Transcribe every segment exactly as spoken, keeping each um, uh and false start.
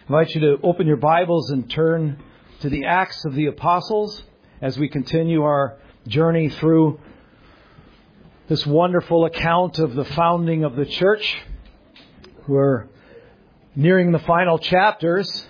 I invite you to open your Bibles and turn to the Acts of the Apostles as we continue our journey through this wonderful account of the founding of the church. We're nearing the final chapters.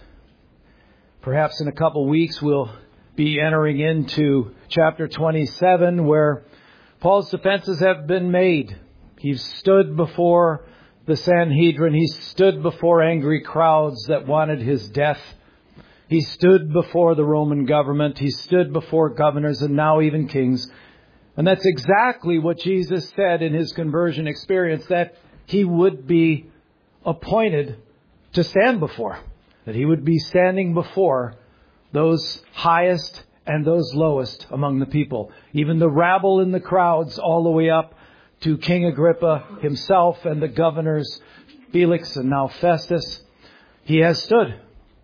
Perhaps in a couple weeks we'll be entering into chapter twenty-seven, where Paul's defenses have been made. He's stood before the Sanhedrin. He stood before angry crowds that wanted his death. He stood before the Roman government. He stood before governors and now even kings. And that's exactly what Jesus said in his conversion experience, that he would be appointed to stand before. That he would be standing before those highest and those lowest among the people. Even the rabble in the crowds, all the way up to King Agrippa himself and the governors, Felix and now Festus. He has stood.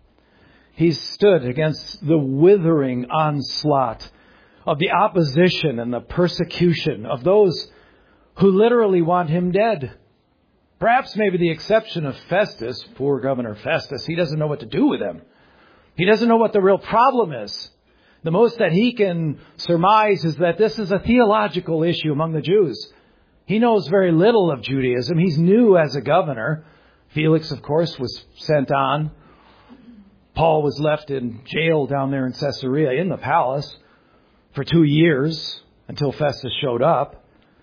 He's stood against the withering onslaught of the opposition and the persecution of those who literally want him dead. Perhaps maybe the exception of Festus, poor Governor Festus. He doesn't know what to do with him. He doesn't know what the real problem is. The most that he can surmise is that this is a theological issue among the Jews. He knows very little of Judaism. He's new as a governor. Felix, of course, was sent on. Paul was left in jail down there in Caesarea in the palace for two years until Festus showed up.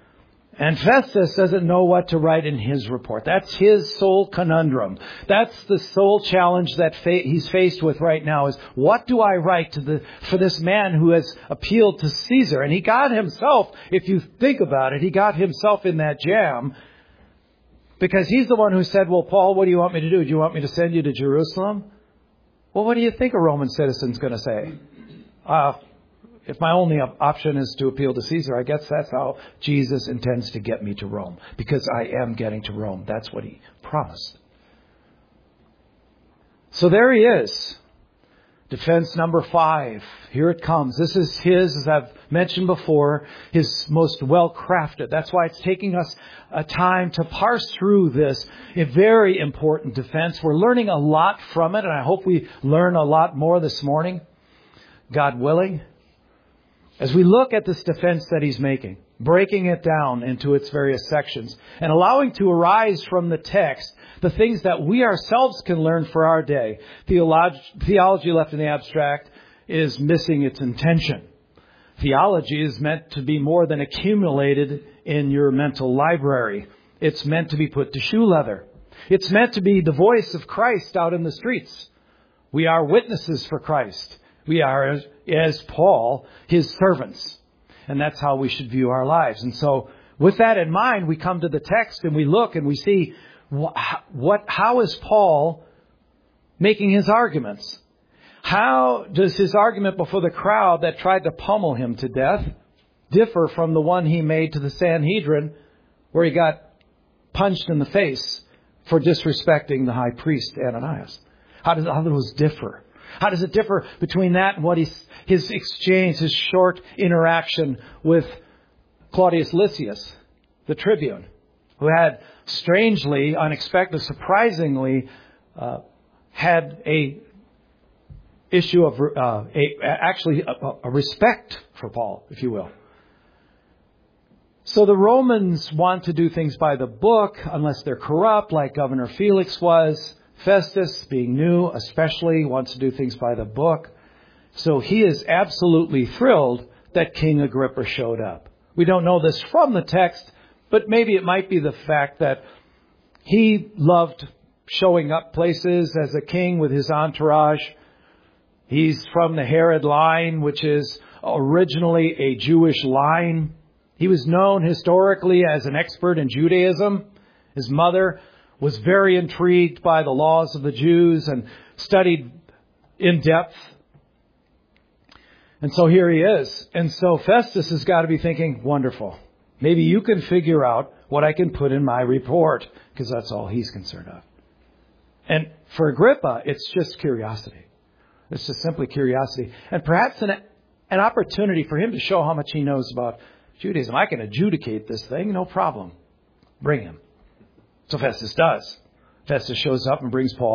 And Festus doesn't know what to write in his report. That's his sole conundrum. That's the sole challenge that fa- he's faced with right now, is what do I write to the for this man who has appealed to Caesar? And he got himself, if you think about it, he got himself in that jam because he's the one who said, well, Paul, what do you want me to do? Do you want me to send you to Jerusalem? Well, what do you think a Roman citizen's going to say? Uh, If my only option is to appeal to Caesar, I guess that's how Jesus intends to get me to Rome. Because I am getting to Rome. That's what he promised. So there he is. Defense number five. Here it comes. This is his, as I've mentioned before, his most well-crafted. That's why it's taking us a time to parse through this. A very important defense. We're learning a lot from it, and I hope we learn a lot more this morning, God willing. As we look at this defense that he's making, breaking it down into its various sections and allowing to arise from the text the things that we ourselves can learn for our day. Theology, theology left in the abstract is missing its intention. Theology is meant to be more than accumulated in your mental library. It's meant to be put to shoe leather. It's meant to be the voice of Christ out in the streets. We are witnesses for Christ. We are, as, as Paul, his servants. And that's how we should view our lives. And so with that in mind, we come to the text and we look and we see what, what how is Paul making his arguments? How does his argument before the crowd that tried to pummel him to death differ from the one he made to the Sanhedrin, where he got punched in the face for disrespecting the high priest Ananias? How does how do those differ? How does it differ between that and what he's, his exchange, his short interaction with Claudius Lysias, the tribune, who had strangely, unexpectedly, surprisingly, uh, had a issue of uh, a, actually a, a respect for Paul, if you will. So the Romans want to do things by the book, unless they're corrupt, like Governor Felix was. Festus, being new especially, wants to do things by the book. So he is absolutely thrilled that King Agrippa showed up. We don't know this from the text, but maybe it might be the fact that he loved showing up places as a king with his entourage. He's from the Herod line, which is originally a Jewish line. He was known historically as an expert in Judaism. His mother was very intrigued by the laws of the Jews and studied in depth. And so here he is. And so Festus has got to be thinking, wonderful. Maybe you can figure out what I can put in my report, because that's all he's concerned of. And for Agrippa, it's just curiosity. It's just simply curiosity. And perhaps an, an opportunity for him to show how much he knows about Judaism. I can adjudicate this thing, no problem. Bring him. So Festus does. Festus shows up and brings Paul.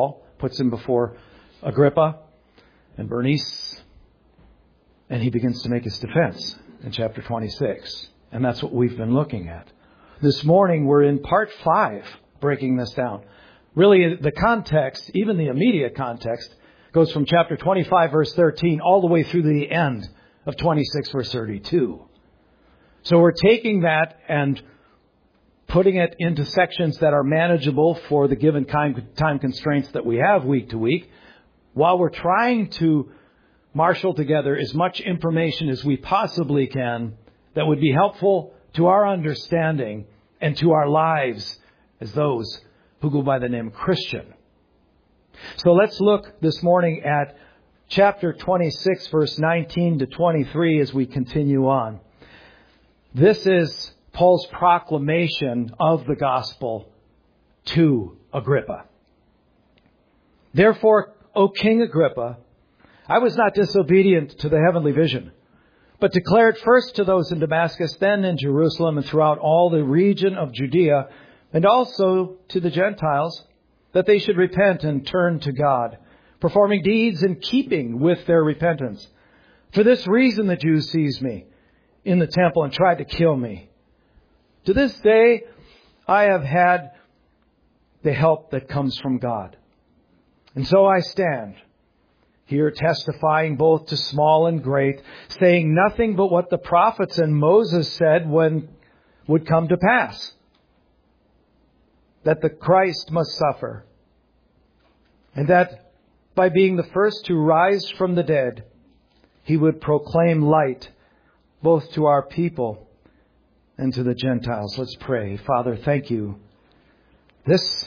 puts him before Agrippa and Bernice, and he begins to make his defense in chapter twenty-six. And that's what we've been looking at. This morning we're in part five, breaking this down. Really, the context, even the immediate context, goes from chapter twenty-five, verse thirteen, all the way through the end of twenty-six, verse thirty-two. So we're taking that and putting it into sections that are manageable for the given time constraints that we have week to week, while we're trying to marshal together as much information as we possibly can that would be helpful to our understanding and to our lives as those who go by the name Christian. So let's look this morning at chapter twenty-six, verse nineteen to twenty-three as we continue on. This is Paul's proclamation of the gospel to Agrippa. Therefore, O King Agrippa, I was not disobedient to the heavenly vision, but declared first to those in Damascus, then in Jerusalem, and throughout all the region of Judea, and also to the Gentiles, that they should repent and turn to God, performing deeds in keeping with their repentance. For this reason the Jews seized me in the temple and tried to kill me. To this day I have had the help that comes from God. And so I stand here testifying both to small and great, saying nothing but what the prophets and Moses said when would come to pass, that the Christ must suffer, and that by being the first to rise from the dead, he would proclaim light both to our people and to the Gentiles. Let's pray. Father, thank you. This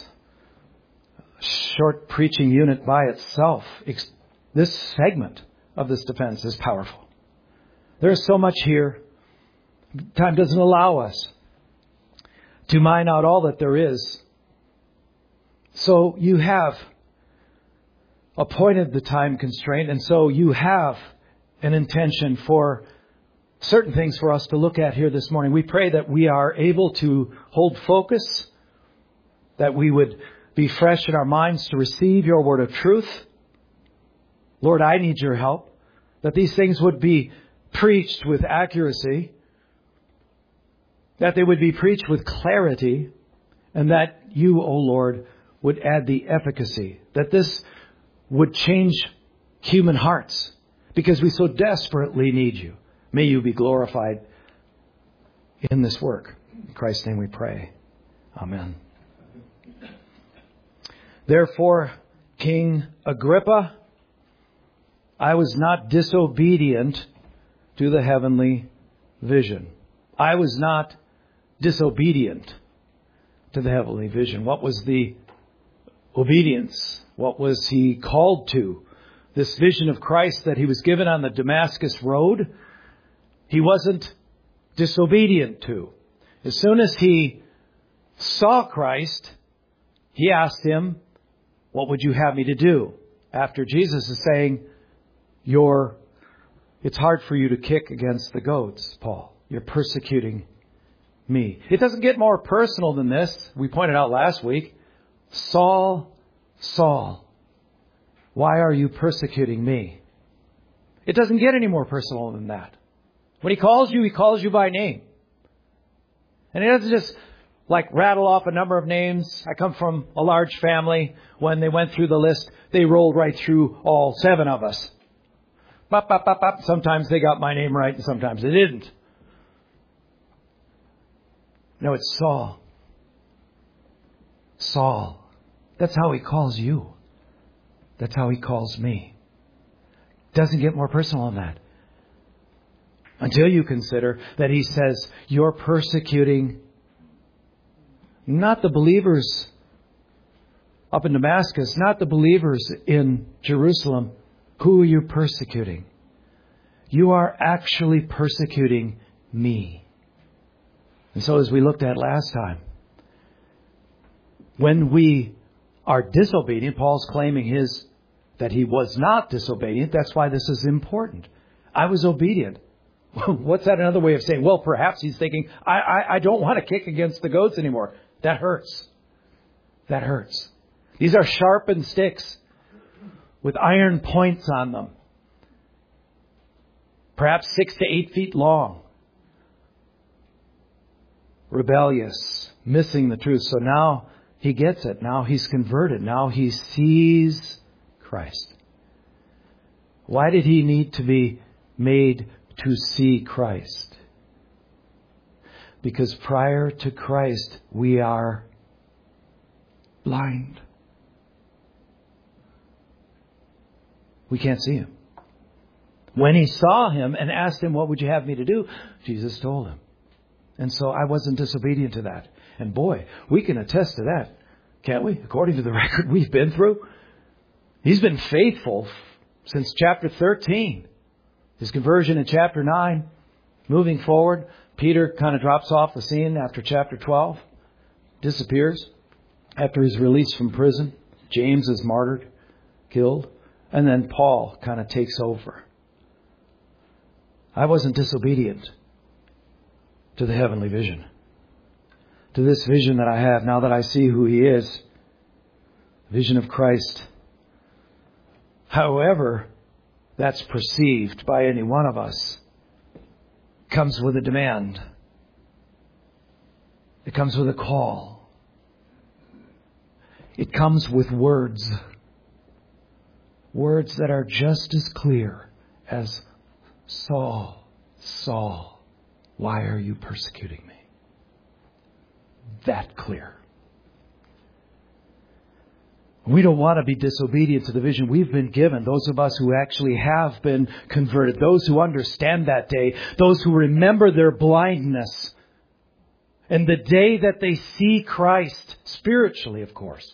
short preaching unit by itself, this segment of this defense is powerful. There's so much here. Time doesn't allow us to mine out all that there is. So you have appointed the time constraint, and so you have an intention for certain things for us to look at here this morning. We pray that we are able to hold focus, that we would be fresh in our minds to receive your word of truth. Lord, I need your help, that these things would be preached with accuracy, that they would be preached with clarity, and that you, O Lord, would add the efficacy, that this would change human hearts, because we so desperately need you. May you be glorified in this work. In Christ's name we pray. Amen. Therefore, King Agrippa, I was not disobedient to the heavenly vision. I was not disobedient to the heavenly vision. What was the obedience? What was he called to? This vision of Christ that he was given on the Damascus road, he wasn't disobedient to. As soon as he saw Christ, he asked him, what would you have me to do? After Jesus is saying, You're, it's hard for you to kick against the goats, Paul. You're persecuting me. It doesn't get more personal than this. We pointed out last week, Saul, Saul, why are you persecuting me? It doesn't get any more personal than that. When he calls you, he calls you by name. And he doesn't just like rattle off a number of names. I come from a large family. When they went through the list, they rolled right through all seven of us. Bop, bop, bop, bop. Sometimes they got my name right and sometimes they didn't. No, it's Saul. Saul. That's how he calls you. That's how he calls me. Doesn't get more personal than that. Until you consider that he says, you're persecuting not the believers up in Damascus, not the believers in Jerusalem. Who are you persecuting? You are actually persecuting me. And so as we looked at last time, when we are disobedient, Paul's claiming his that he was not disobedient. That's why this is important. I was obedient. What's that another way of saying? Well, perhaps he's thinking, I, I, I don't want to kick against the goats anymore. That hurts. That hurts. These are sharpened sticks. with iron points on them. Perhaps six to eight feet long. Rebellious, missing the truth. So now he gets it. Now he's converted. Now he sees Christ. Why did he need to be made to see Christ? Because prior to Christ, we are blind. We can't see Him. When he saw Him and asked Him, what would you have me to do? Jesus told him. And so I wasn't disobedient to that. And boy, we can attest to that, can't we? According to the record we've been through. He's been faithful since chapter thirteen. His conversion in chapter nine. Moving forward, Peter kind of drops off the scene after chapter twelve. Disappears after he's released from prison. James is martyred, killed. And then Paul kind of takes over. I wasn't disobedient to the heavenly vision. To this vision that I have now that I see who He is. Vision of Christ. However that's perceived by any one of us, comes with a demand. It comes with a call. It comes with words. Words that are just as clear as Saul, Saul, why are you persecuting me? That clear. We don't want to be disobedient to the vision we've been given. Those of us who actually have been converted, those who understand that day, those who remember their blindness, and the day that they see Christ, spiritually, of course.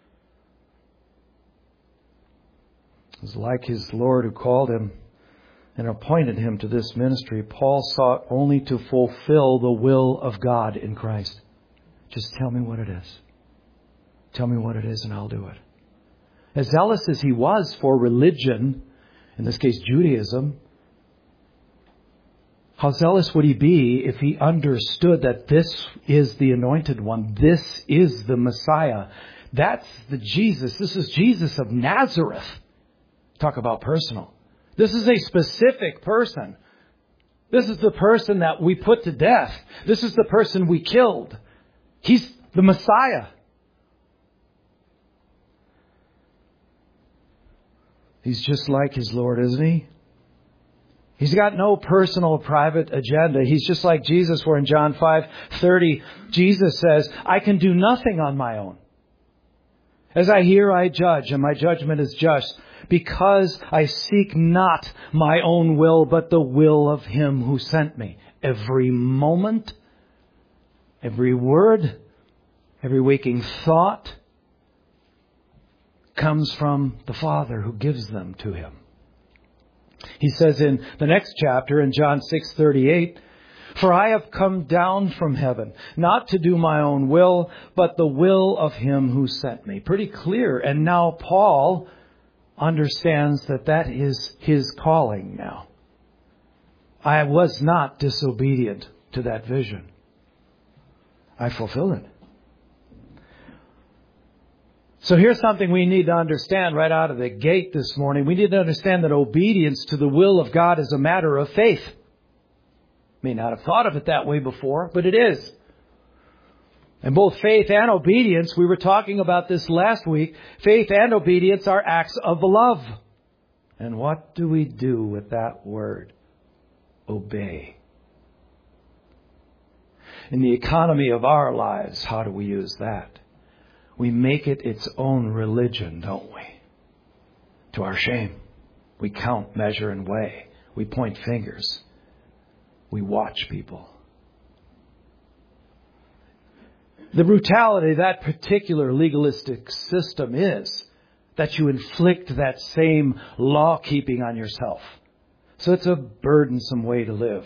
It's like his Lord who called him and appointed him to this ministry. Paul sought only to fulfill the will of God in Christ. Just tell me what it is. Tell me what it is and I'll do it. As zealous as he was for religion, in this case Judaism, how zealous would he be if he understood that this is the anointed one? This is the Messiah. That's the Jesus. This is Jesus of Nazareth. Talk about personal. This is a specific person. This is the person that we put to death. This is the person we killed. He's the Messiah. He's just like his Lord, isn't he? He's got no personal private agenda. He's just like Jesus, where in John five thirty, Jesus says, I can do nothing on my own. As I hear, I judge, and my judgment is just, because I seek not my own will, but the will of Him who sent me. Every moment, every word, every waking thought comes from the Father who gives them to Him. He says in the next chapter, in John six thirty-eight, for I have come down from heaven, not to do my own will, but the will of Him who sent me. Pretty clear. And now Paul understands that that is his calling now. I was not disobedient to that vision. I fulfill it. So here's something we need to understand right out of the gate this morning. We need to understand that obedience to the will of God is a matter of faith. May not have thought of it that way before, but it is. And both faith and obedience, we were talking about this last week, faith and obedience are acts of love. And what do we do with that word? Obey. In the economy of our lives, how do we use that? We make it its own religion, don't we? To our shame. We count, measure, and weigh. We point fingers. We watch people. The brutality of that particular legalistic system is that you inflict that same law-keeping on yourself. So it's a burdensome way to live.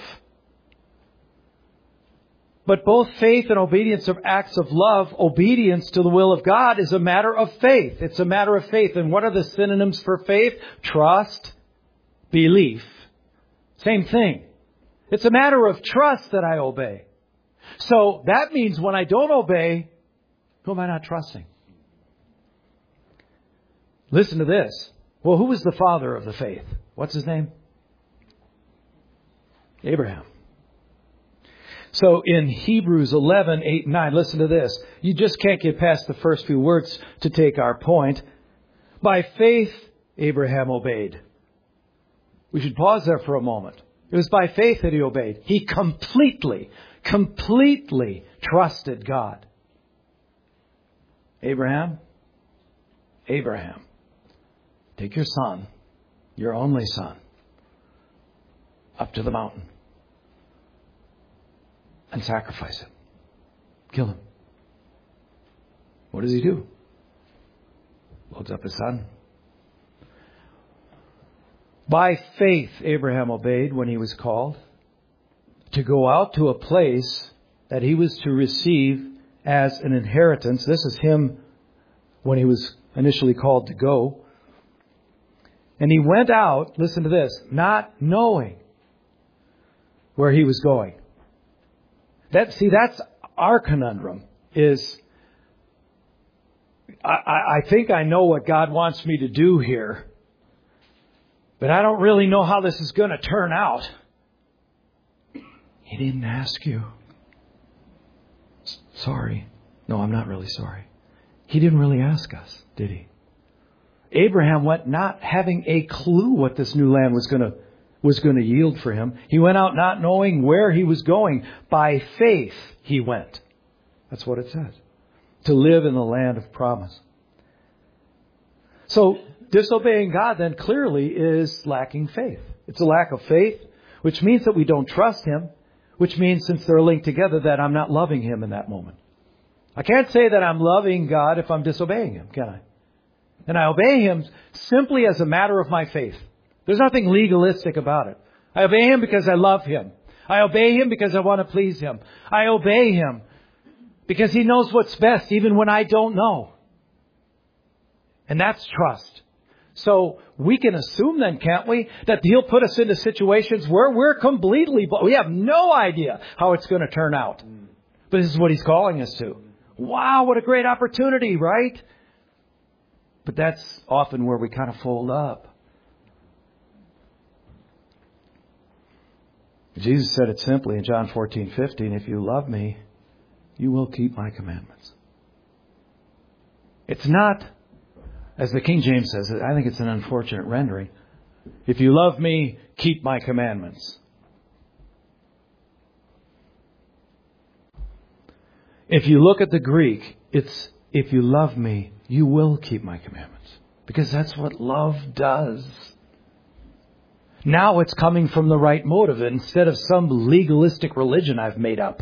But both faith and obedience are acts of love. Obedience to the will of God is a matter of faith. It's a matter of faith. And what are the synonyms for faith? Trust, belief. Same thing. It's a matter of trust that I obey. So that means when I don't obey, who am I not trusting? Listen to this. Well, who was the father of the faith? What's his name? Abraham. So in Hebrews eleven, eight, and nine, listen to this. You just can't get past the first few words to take our point. By faith, Abraham obeyed. We should pause there for a moment. It was by faith that he obeyed. He completely, completely trusted God. Abraham, Abraham, take your son, your only son, up to the mountain and sacrifice him. Kill him. What does he do? Loads up his son. By faith, Abraham obeyed when he was called to go out to a place that he was to receive as an inheritance. This is him when he was initially called to go. And he went out, listen to this, not knowing where he was going. That, see, that's our conundrum, is I, I think I know what God wants me to do here, but I don't really know how this is going to turn out. He didn't ask you. Sorry. No, I'm not really sorry. He didn't really ask us, did he? Abraham went not having a clue what this new land was going to was going to yield for him. He went out not knowing where he was going. By faith he went. That's what it says. To live in the land of promise. So disobeying God then clearly is lacking faith. It's a lack of faith, which means that we don't trust Him, which means, since they're linked together, that I'm not loving Him in that moment. I can't say that I'm loving God if I'm disobeying Him, can I? And I obey Him simply as a matter of my faith. There's nothing legalistic about it. I obey Him because I love Him. I obey Him because I want to please Him. I obey Him because He knows what's best even when I don't know. And that's trust. So we can assume then, can't we, that He'll put us into situations where we're completely, we have no idea how it's going to turn out. But this is what He's calling us to. Wow, what a great opportunity, right? But that's often where we kind of fold up. Jesus said it simply in John fourteen fifteen, if you love me, you will keep my commandments. It's not, as the King James says, I think it's an unfortunate rendering. If you love me, keep my commandments. If you look at the Greek, it's, if you love me, you will keep my commandments. Because that's what love does. Now it's coming from the right motive instead of some legalistic religion I've made up.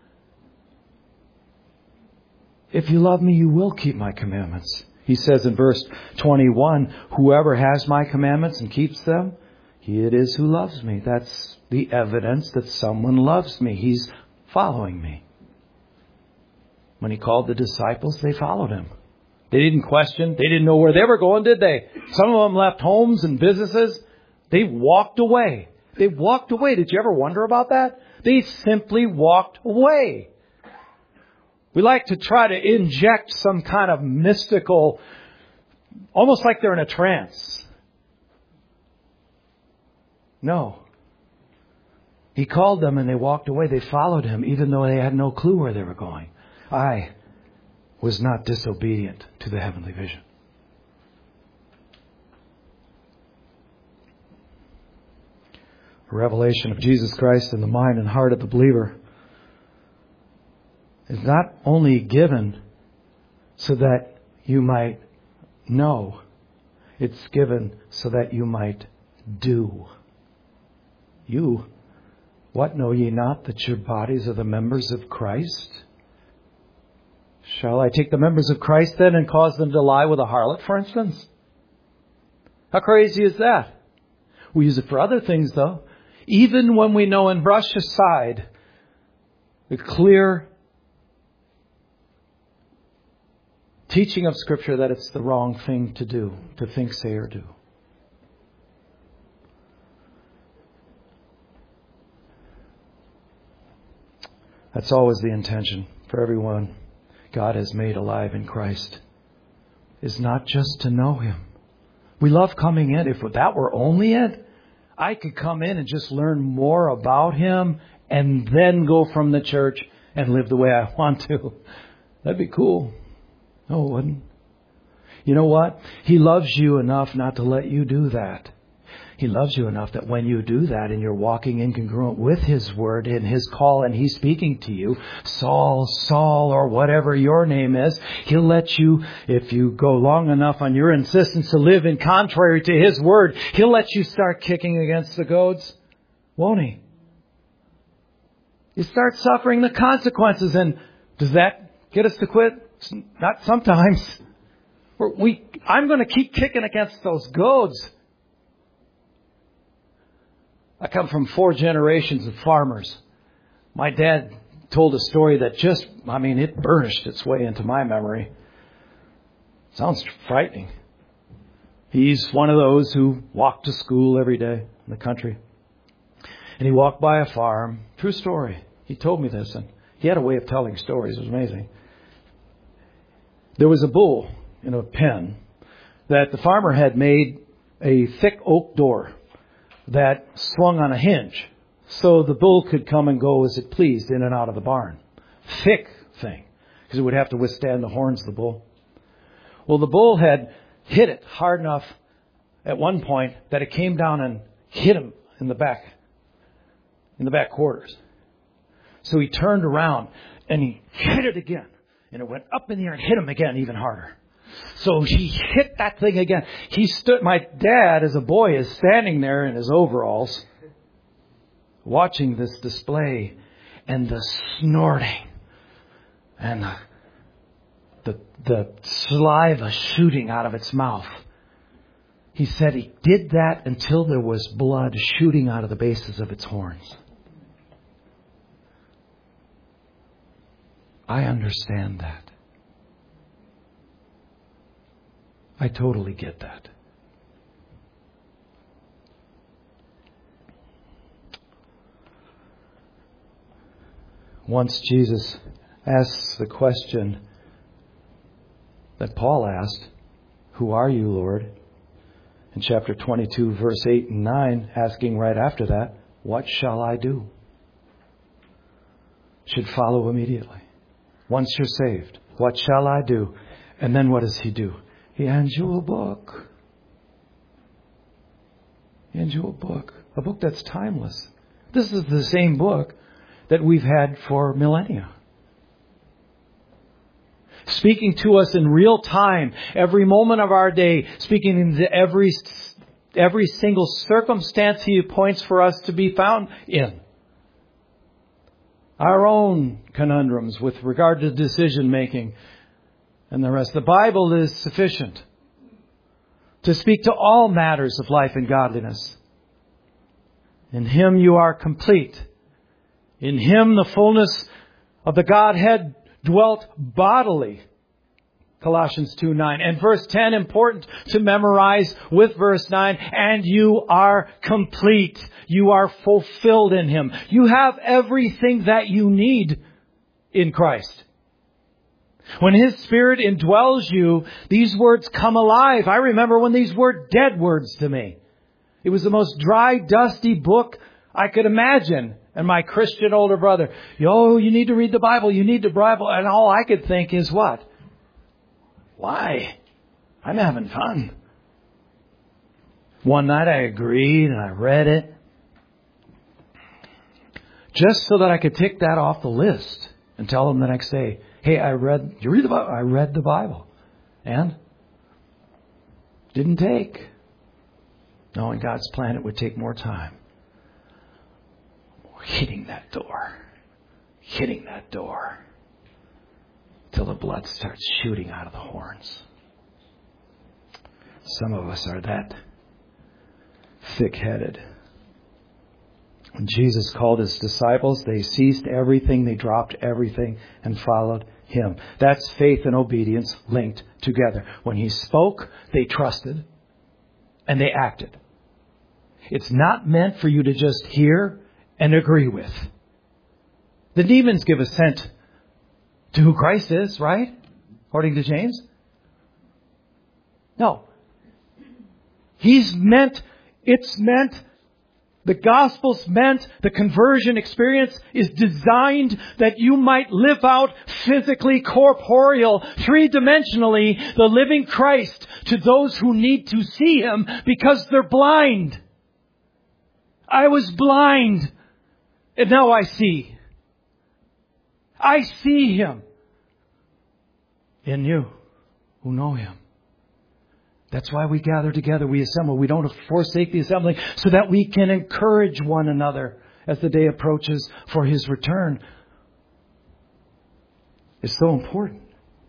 If you love me, you will keep my commandments. He says in verse twenty-one, whoever has my commandments and keeps them, he it is who loves me. That's the evidence that someone loves me. He's following me. When He called the disciples, they followed Him. They didn't question. They didn't know where they were going, did they? Some of them left homes and businesses. They walked away. They walked away. Did you ever wonder about that? They simply walked away. We like to try to inject some kind of mystical, almost like they're in a trance. No. He called them and they walked away. They followed Him even though they had no clue where they were going. I was not disobedient to the heavenly vision. A revelation of Jesus Christ in the mind and heart of the believer is not only given so that you might know, it's given so that you might do. You, what know ye not that your bodies are the members of Christ? Shall I take the members of Christ then and cause them to lie with a harlot, for instance? How crazy is that? We use it for other things, though. Even when we know and brush aside the clear teaching of Scripture that it's the wrong thing to do, to think, say, or do. That's always the intention for everyone God has made alive in Christ, is not just to know Him, We love coming in. If that were only it, I could come in and just learn more about Him and then go from the church and live the way I want to. That'd be cool. No, it wouldn't. You know what? He loves you enough not to let you do that. He loves you enough that when you do that and you're walking incongruent with His Word and His call and He's speaking to you, Saul, Saul, or whatever your name is, He'll let you, if you go long enough on your insistence to live in contrary to His Word, He'll let you start kicking against the goads, won't He? You start suffering the consequences, and does that get us to quit? Not sometimes. We, I'm going to keep kicking against those goads. I come from four generations of farmers. My dad told a story that just, I mean, it burnished its way into my memory. Sounds frightening. He's one of those who walked to school every day in the country. And he walked by a farm. True story. He told me this, and he had a way of telling stories. It was amazing. There was a bull in a pen that the farmer had made a thick oak door that swung on a hinge so the bull could come and go as it pleased in and out of the barn. Thick thing, because it would have to withstand the horns of the bull. Well, the bull had hit it hard enough at one point that it came down and hit him in the back, in the back quarters. So he turned around and he hit it again, and it went up in the air and hit him again even harder. So he hit that thing again. He stood, my dad as a boy is standing there in his overalls watching this display and the snorting and the, the, the saliva shooting out of its mouth. He said he did that until there was blood shooting out of the bases of its horns. I understand that. I totally get that. Once Jesus asks the question that Paul asked, "Who are you, Lord?" In chapter twenty-two, verse eight and nine, asking right after that, "What shall I do?" Should follow immediately. Once you're saved, what shall I do? And then what does He do? He hands you a book. He hands you a book. A book that's timeless. This is the same book that we've had for millennia. Speaking to us in real time, every moment of our day, speaking into every, every single circumstance He appoints for us to be found in. Our own conundrums with regard to decision making and the rest. The Bible is sufficient to speak to all matters of life and godliness. In Him you are complete. In Him the fullness of the Godhead dwelt bodily. Colossians two nine. And verse ten, important to memorize with verse nine. And you are complete. You are fulfilled in Him. You have everything that you need in Christ. When His Spirit indwells you, these words come alive. I remember when these were dead words to me. It was the most dry, dusty book I could imagine. And my Christian older brother, "Yo, you need to read the Bible. You need the Bible." And all I could think is what? Why? I'm having fun. One night I agreed and I read it. Just so that I could tick that off the list and tell them the next day, "Hey, I read, you read the Bible? I read the Bible." And? Didn't take. Knowing God's plan, it would take more time. Hitting that door. Hitting that door. Till the blood starts shooting out of the horns. Some of us are that thick-headed. When Jesus called His disciples, they ceased everything, they dropped everything and followed Him. That's faith and obedience linked together. When He spoke, they trusted and they acted. It's not meant for you to just hear and agree with. The demons give assent to who Christ is, right? According to James. No. He's meant, it's meant, the gospel's meant, the conversion experience is designed that you might live out physically, corporeal, three-dimensionally, the living Christ to those who need to see Him because they're blind. I was blind, and now I see. I see Him in you who know Him. That's why we gather together, we assemble. We don't forsake the assembling so that we can encourage one another as the day approaches for His return. It's so important.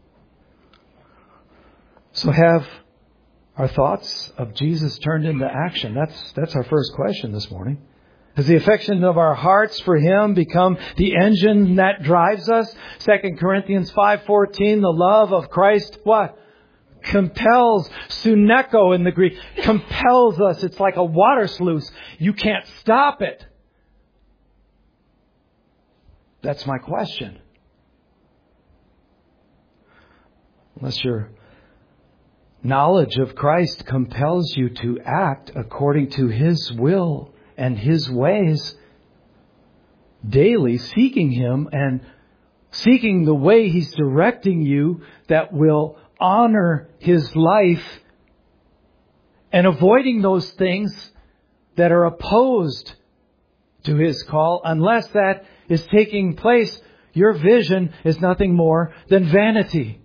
So have our thoughts of Jesus turned into action? That's, that's our first question this morning. Has the affection of our hearts for Him become the engine that drives us? Second Corinthians five fourteen, the love of Christ, what? Compels, suneko in the Greek, compels us. It's like a water sluice. You can't stop it. That's my question. Unless your knowledge of Christ compels you to act according to His will and His ways, daily seeking Him and seeking the way He's directing you that will honor His life and avoiding those things that are opposed to His call. Unless that is taking place, your vision is nothing more than vanity.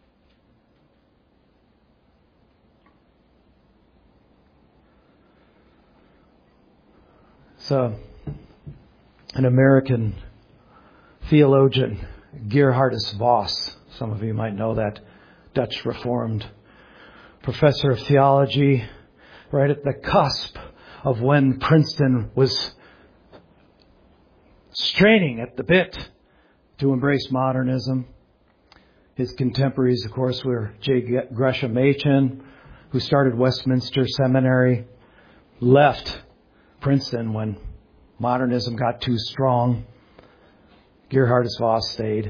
So, an American theologian, Gerhardus Voss, some of you might know that, Dutch Reformed professor of theology, right at the cusp of when Princeton was straining at the bit to embrace modernism. His contemporaries, of course, were J. Gresham Machen, who started Westminster Seminary, left Princeton when modernism got too strong. Gerhardus Voss stayed.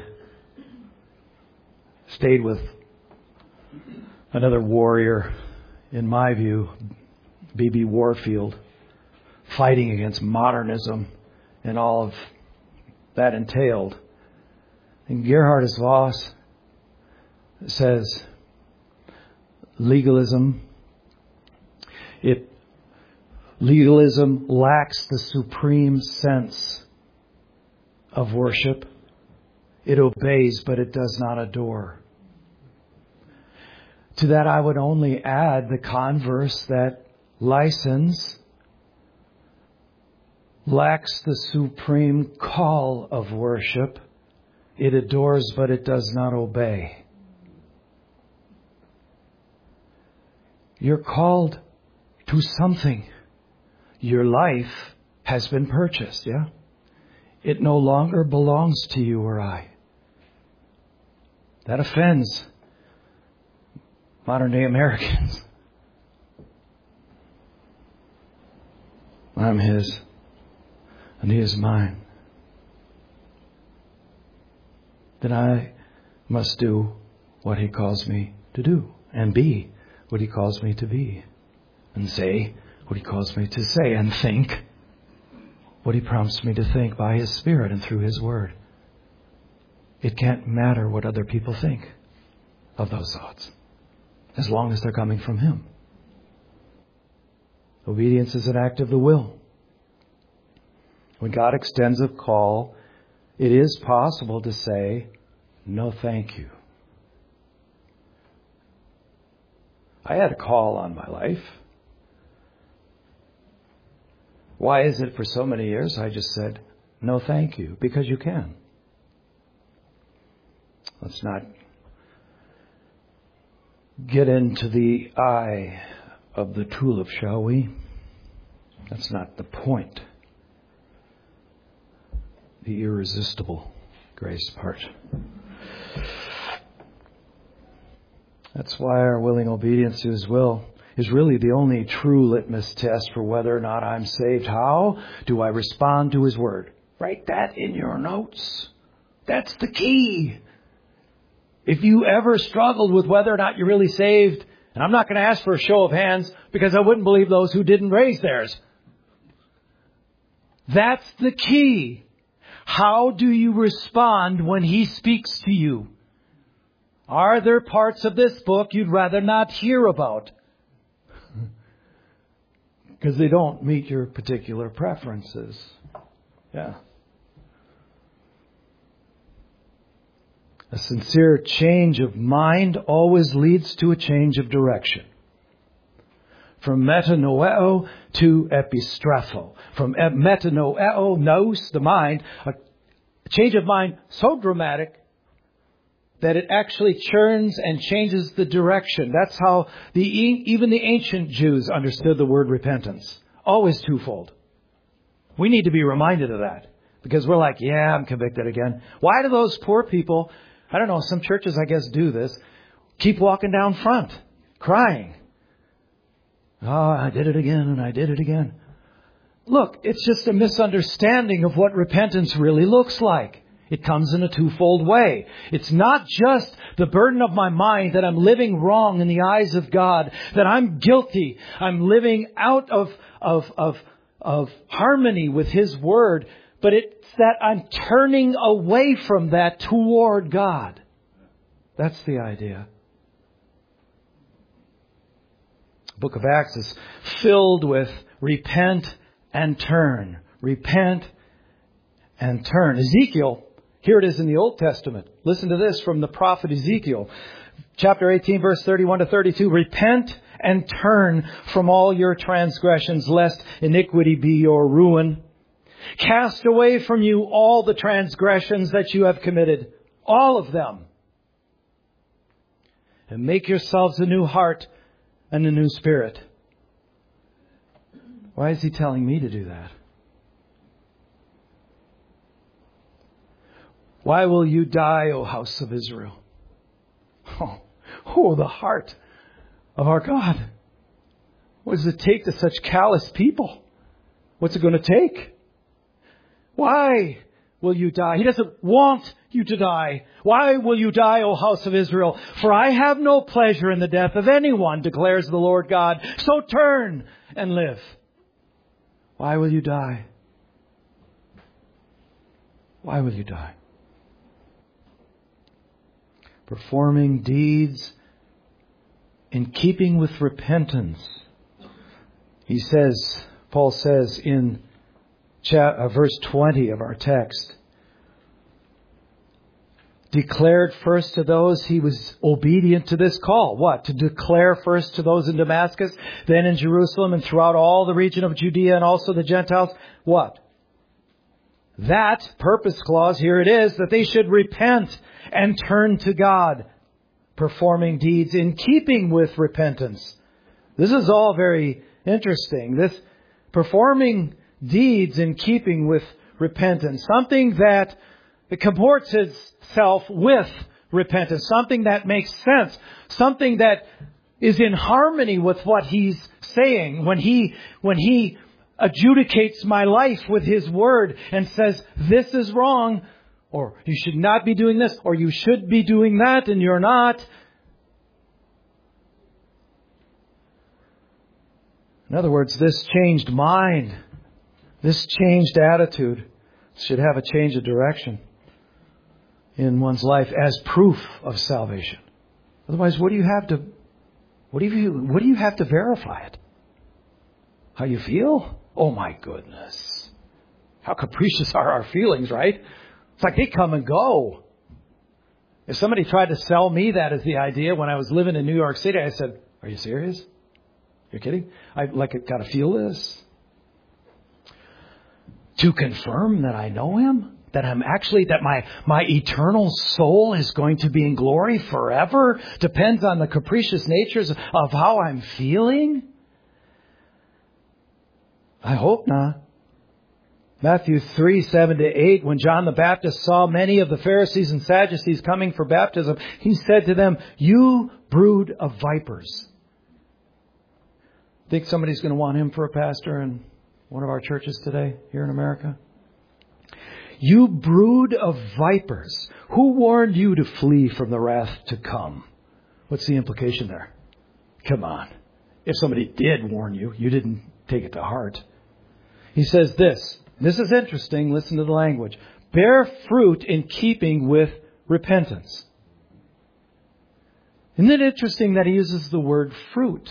Stayed with another warrior, in my view, B B Warfield, fighting against modernism and all of that entailed. And Gerhardus Voss says, legalism, it legalism lacks the supreme sense of worship. It obeys, but it does not adore. To that I would only add the converse, that license lacks the supreme call of worship. It adores, but it does not obey. You're called to something. Your life has been purchased, yeah? It no longer belongs to you or I. That offends modern day Americans. I'm His, and He is mine. Then I must do what He calls me to do, and be what He calls me to be, and say what He calls me to say, and think what He prompts me to think by His Spirit and through His Word. It can't matter what other people think of those thoughts, as long as they're coming from Him. Obedience is an act of the will. When God extends a call, it is possible to say, no thank you. I had a call on my life. Why is it for so many years I just said, no thank you? Because you can. Let's not get into the eye of the tulip, shall we? That's not the point. The irresistible grace part. That's why our willing obedience to His will is really the only true litmus test for whether or not I'm saved. How do I respond to His Word? Write that in your notes. That's the key. If you ever struggled with whether or not you're really saved, And I'm not going to ask for a show of hands because I wouldn't believe those who didn't raise theirs. That's the key. How do you respond when He speaks to you? Are there parts of this book you'd rather not hear about? Because they don't meet your particular preferences. Yeah. A sincere change of mind always leads to a change of direction. From metanoeo to epistrepho. From metanoeo, nous, the mind, a change of mind so dramatic that it actually churns and changes the direction. That's how the even the ancient Jews understood the word repentance. Always twofold. We need to be reminded of that. Because we're like, yeah, I'm convicted again. Why do those poor people, I don't know, some churches I guess do this, keep walking down front, crying. Oh, I did it again and I did it again. Look, it's just a misunderstanding of what repentance really looks like. It comes in a twofold way. It's not just the burden of my mind that I'm living wrong in the eyes of God, that I'm guilty. I'm living out of, of, of, of harmony with His Word, but it's that I'm turning away from that toward God. That's the idea. The book of Acts is filled with repent and turn. Repent and turn. Ezekiel, here it is in the Old Testament. Listen to this from the prophet Ezekiel. Chapter eighteen, verse thirty-one to thirty-two. Repent and turn from all your transgressions, lest iniquity be your ruin. Cast away from you all the transgressions that you have committed. All of them. And make yourselves a new heart and a new spirit. Why is He telling me to do that? Why will you die, O house of Israel? Oh, oh, the heart of our God. What does it take to such callous people? What's it going to take? Why will you die? He doesn't want you to die. Why will you die, O house of Israel? For I have no pleasure in the death of anyone, declares the Lord God. So turn and live. Why will you die? Why will you die? Performing deeds in keeping with repentance. He says, Paul says in chat, uh, verse twenty of our text, declared first to those, he was obedient to this call. What? To declare first to those in Damascus, then in Jerusalem and throughout all the region of Judea and also the Gentiles. What? That purpose clause, here it is, that they should repent and turn to God, performing deeds in keeping with repentance. This is all very interesting. This performing deeds in keeping with repentance. Something that comports itself with repentance. Something that makes sense. Something that is in harmony with what He's saying when He, when He adjudicates my life with His Word and says, this is wrong, or you should not be doing this, or you should be doing that, and you're not. In other words, this changed mind, this changed attitude should have a change of direction in one's life as proof of salvation. Otherwise, what do you have to, what do you, what do you have to verify it? How you feel? Oh my goodness. How capricious are our feelings, right? It's like they come and go. If somebody tried to sell me that as the idea when I was living in New York City, I said, are you serious? You're kidding? I like got to feel this. To confirm that I know Him? That I'm actually, that my, my eternal soul is going to be in glory forever? Depends on the capricious natures of how I'm feeling? I hope not. Matthew three, seven to eight, when John the Baptist saw many of the Pharisees and Sadducees coming for baptism, he said to them, you brood of vipers. Think somebody's going to want him for a pastor in one of our churches today here in America? You brood of vipers, who warned you to flee from the wrath to come? What's the implication there? Come on. If somebody did warn you, you didn't take it to heart. He says this. This is interesting. Listen to the language. Bear fruit in keeping with repentance. Isn't it interesting that he uses the word fruit?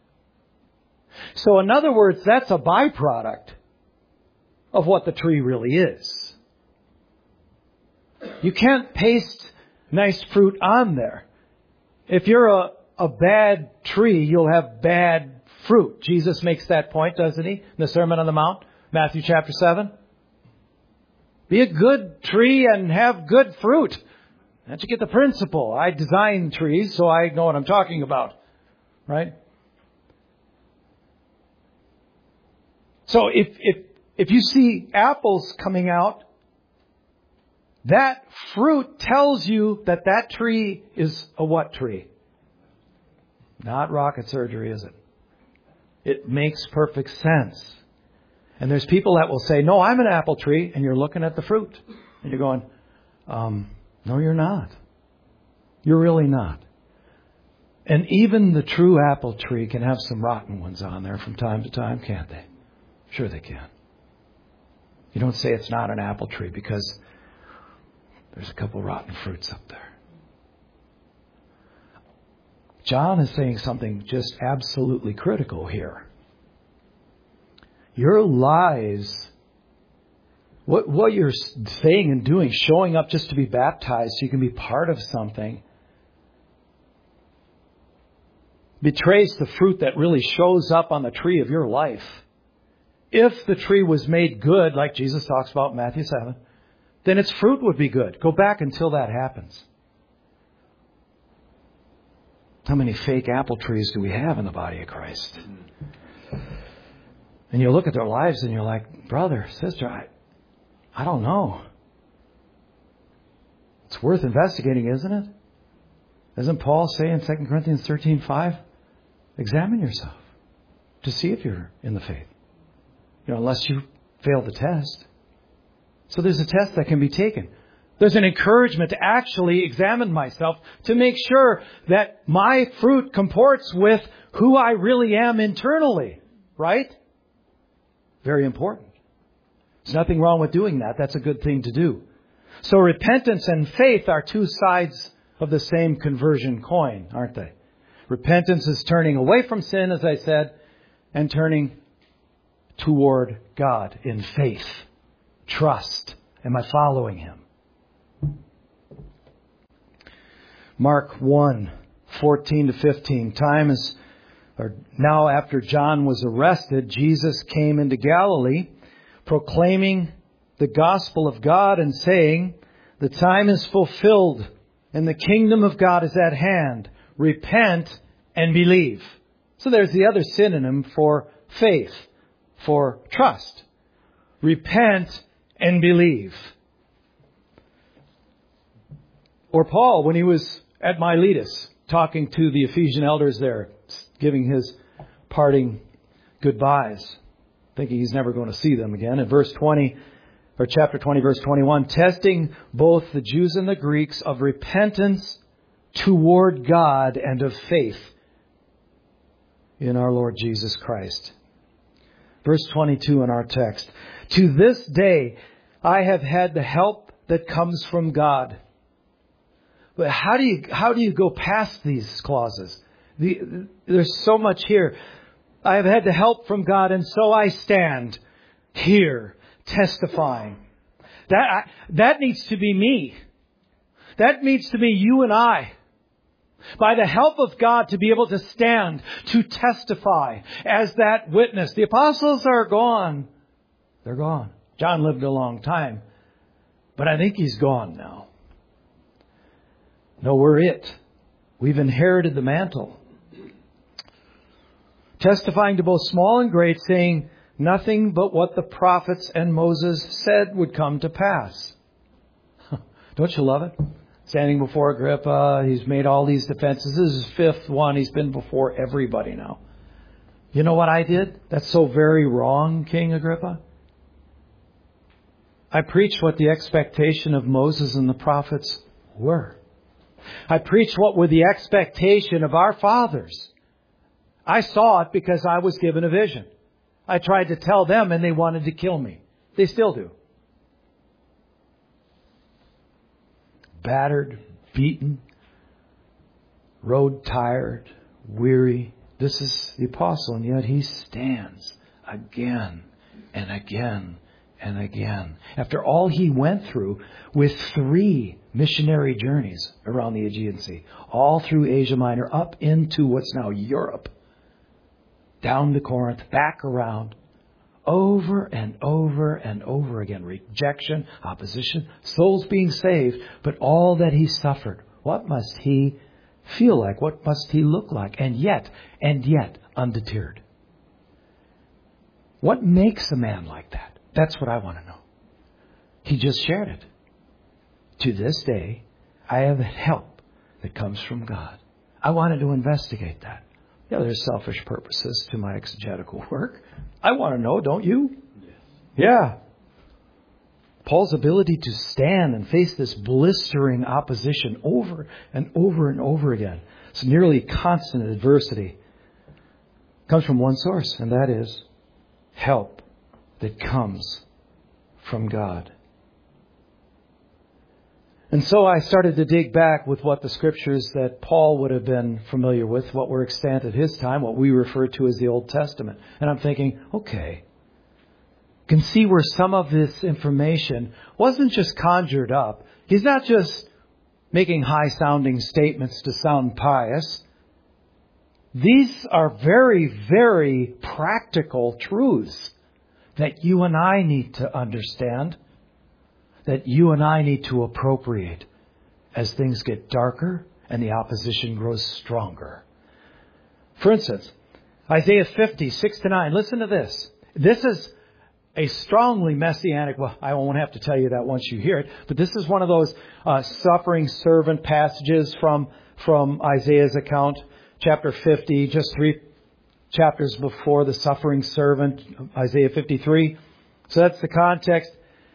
So in other words, that's a byproduct of what the tree really is. You can't paste nice fruit on there. If you're a, a bad tree, you'll have bad fruit. Jesus makes that point, doesn't he? In the Sermon on the Mount, Matthew chapter seven. Be a good tree and have good fruit. Don't you get the principle? I design trees, so I know what I'm talking about. Right? So if, if, if you see apples coming out, that fruit tells you that that tree is a what tree? Not rocket surgery, is it? It makes perfect sense. And there's people that will say, no, I'm an apple tree, and you're looking at the fruit. And you're going, um, no, you're not. You're really not. And even the true apple tree can have some rotten ones on there from time to time, can't they? Sure they can. You don't say it's not an apple tree because there's a couple rotten fruits up there. John is saying something just absolutely critical here. Your lives, what, what you're saying and doing, showing up just to be baptized so you can be part of something, betrays the fruit that really shows up on the tree of your life. If the tree was made good, like Jesus talks about in Matthew seven, then its fruit would be good. Go back until that happens. How many fake apple trees do we have in the body of Christ? And you look at their lives and you're like, brother, sister, I, I don't know. It's worth investigating, isn't it? Doesn't Paul say in Second Corinthians thirteen five, examine yourself to see if you're in the faith. You know, unless you fail the test. So there's a test that can be taken. There's an encouragement to actually examine myself to make sure that my fruit comports with who I really am internally. Right? Very important. There's nothing wrong with doing that. That's a good thing to do. So repentance and faith are two sides of the same conversion coin, aren't they? Repentance is turning away from sin, as I said, and turning toward God in faith. Trust. Am I following Him? Mark one, fourteen to fifteen. Time is, or now after John was arrested, Jesus came into Galilee, proclaiming the gospel of God and saying, the time is fulfilled and the kingdom of God is at hand. Repent and believe. So there's the other synonym for faith, for trust. Repent and believe. Or Paul, when he was at Miletus, talking to the Ephesian elders there, giving his parting goodbyes, thinking he's never going to see them again. In verse twenty, or chapter twenty, verse twenty-one, testing both the Jews and the Greeks of repentance toward God and of faith in our Lord Jesus Christ. Verse twenty-two in our text. To this day, I have had the help that comes from God. But how do you, how do you go past these clauses? The, there's so much here. I have had the help from God, and so I stand here testifying. That, I, that needs to be me. That needs to be you and I. By the help of God to be able to stand, to testify as that witness. The apostles are gone. They're gone. John lived a long time, but I think he's gone now. No, we're it. We've inherited the mantle. Testifying to both small and great, saying nothing but what the prophets and Moses said would come to pass. Don't you love it? Standing before Agrippa, he's made all these defenses. This is his fifth one. He's been before everybody now. You know what I did? That's so very wrong, King Agrippa. I preached what the expectation of Moses and the prophets were. I preached what were the expectation of our fathers. I saw it because I was given a vision. I tried to tell them and they wanted to kill me. They still do. Battered, beaten, road tired, weary. This is the apostle, and yet he stands again and again and again. After all he went through with three missionary journeys around the Aegean Sea, all through Asia Minor, up into what's now Europe, down to Corinth, back around, over and over and over again. Rejection, opposition, souls being saved, but all that he suffered. What must he feel like? What must he look like? And yet, and yet, undeterred. What makes a man like that? That's what I want to know. He just shared it. To this day, I have help that comes from God. I wanted to investigate that. Yeah, there's selfish purposes to my exegetical work. I want to know, don't you? Yes. Yeah. Paul's ability to stand and face this blistering opposition over and over and over again. It's nearly constant adversity. Comes from one source, and that is help that comes from God. And so I started to dig back with what the scriptures that Paul would have been familiar with, what were extant at his time, what we refer to as the Old Testament. And I'm thinking, okay, you can see where some of this information wasn't just conjured up. He's not just making high-sounding statements to sound pious. These are very, very practical truths that you and I need to understand, that you and I need to appropriate as things get darker and the opposition grows stronger. For instance, Isaiah fifty, six to nine. Listen to this. This is a strongly messianic, well, I won't have to tell you that once you hear it, but this is one of those uh, suffering servant passages from, from Isaiah's account, chapter fifty, just three chapters before the suffering servant, Isaiah fifty-three. So that's the context.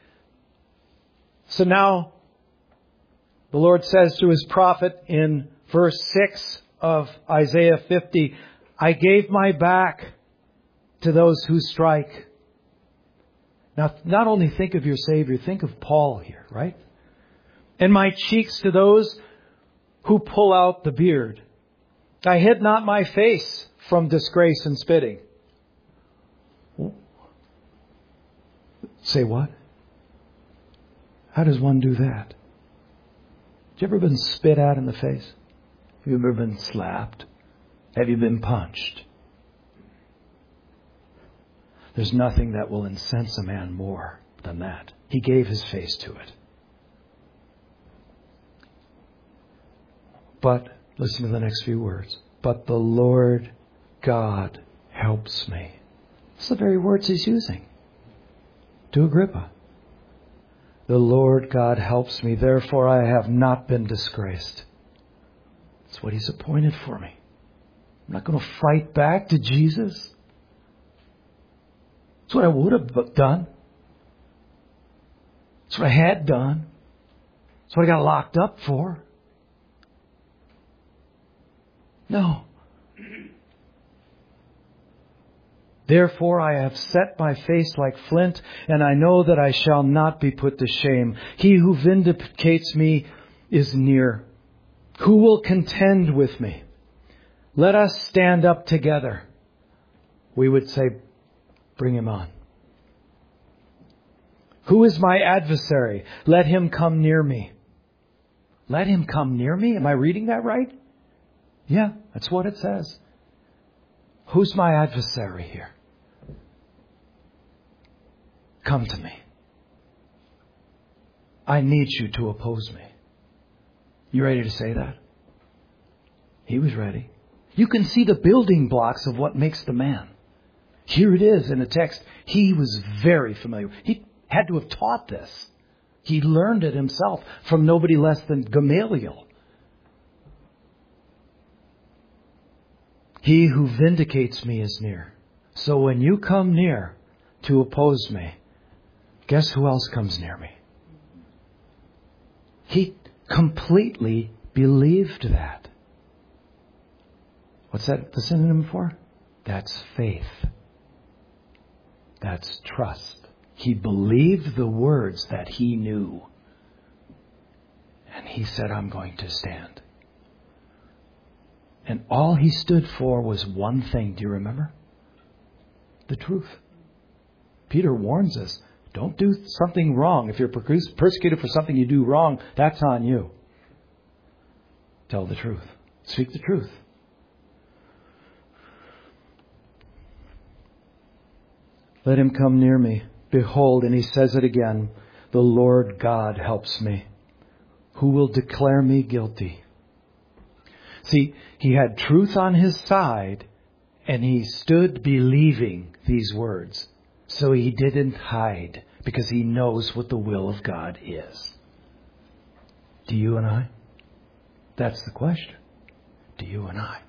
So now, the Lord says to His prophet in verse six of Isaiah fifty, I gave my back to those who strike. Now, not only think of your Savior, think of Paul here, right? And my cheeks to those who pull out the beard. I hid not my face from disgrace and spitting. Say what? How does one do that? Have you ever been spit at in the face? Have you ever been slapped? Have you been punched? There's nothing that will incense a man more than that. He gave his face to it. But, listen to the next few words. But the Lord God helps me. It's the very words he's using to Agrippa. The Lord God helps me, therefore I have not been disgraced. That's what He's appointed for me. I'm not going to fight back to Jesus. That's what I would have done. That's what I had done. That's what I got locked up for. No. Therefore I have set my face like flint, and I know that I shall not be put to shame. He who vindicates me is near. Who will contend with me? Let us stand up together. We would say, bring him on. Who is my adversary? Let him come near me. Let him come near me? Am I reading that right? Yeah, that's what it says. Who's my adversary here? Come to me. I need you to oppose me. You ready to say that? He was ready. You can see the building blocks of what makes the man. Here it is in the text. He was very familiar. He had to have taught this. He learned it himself from nobody less than Gamaliel. He who vindicates me is near. So when you come near to oppose me, guess who else comes near me? He completely believed that. What's that the synonym for? That's faith. That's trust. He believed the words that he knew. And he said, I'm going to stand. And all he stood for was one thing. Do you remember? The truth. Peter warns us, don't do something wrong. If you're persecuted for something you do wrong, that's on you. Tell the truth. Speak the truth. Let him come near me. Behold, and he says it again, the Lord God helps me. Who will declare me guilty? See, he had truth on his side, and he stood believing these words. So he didn't hide, because he knows what the will of God is. Do you and I? That's the question. Do you and I?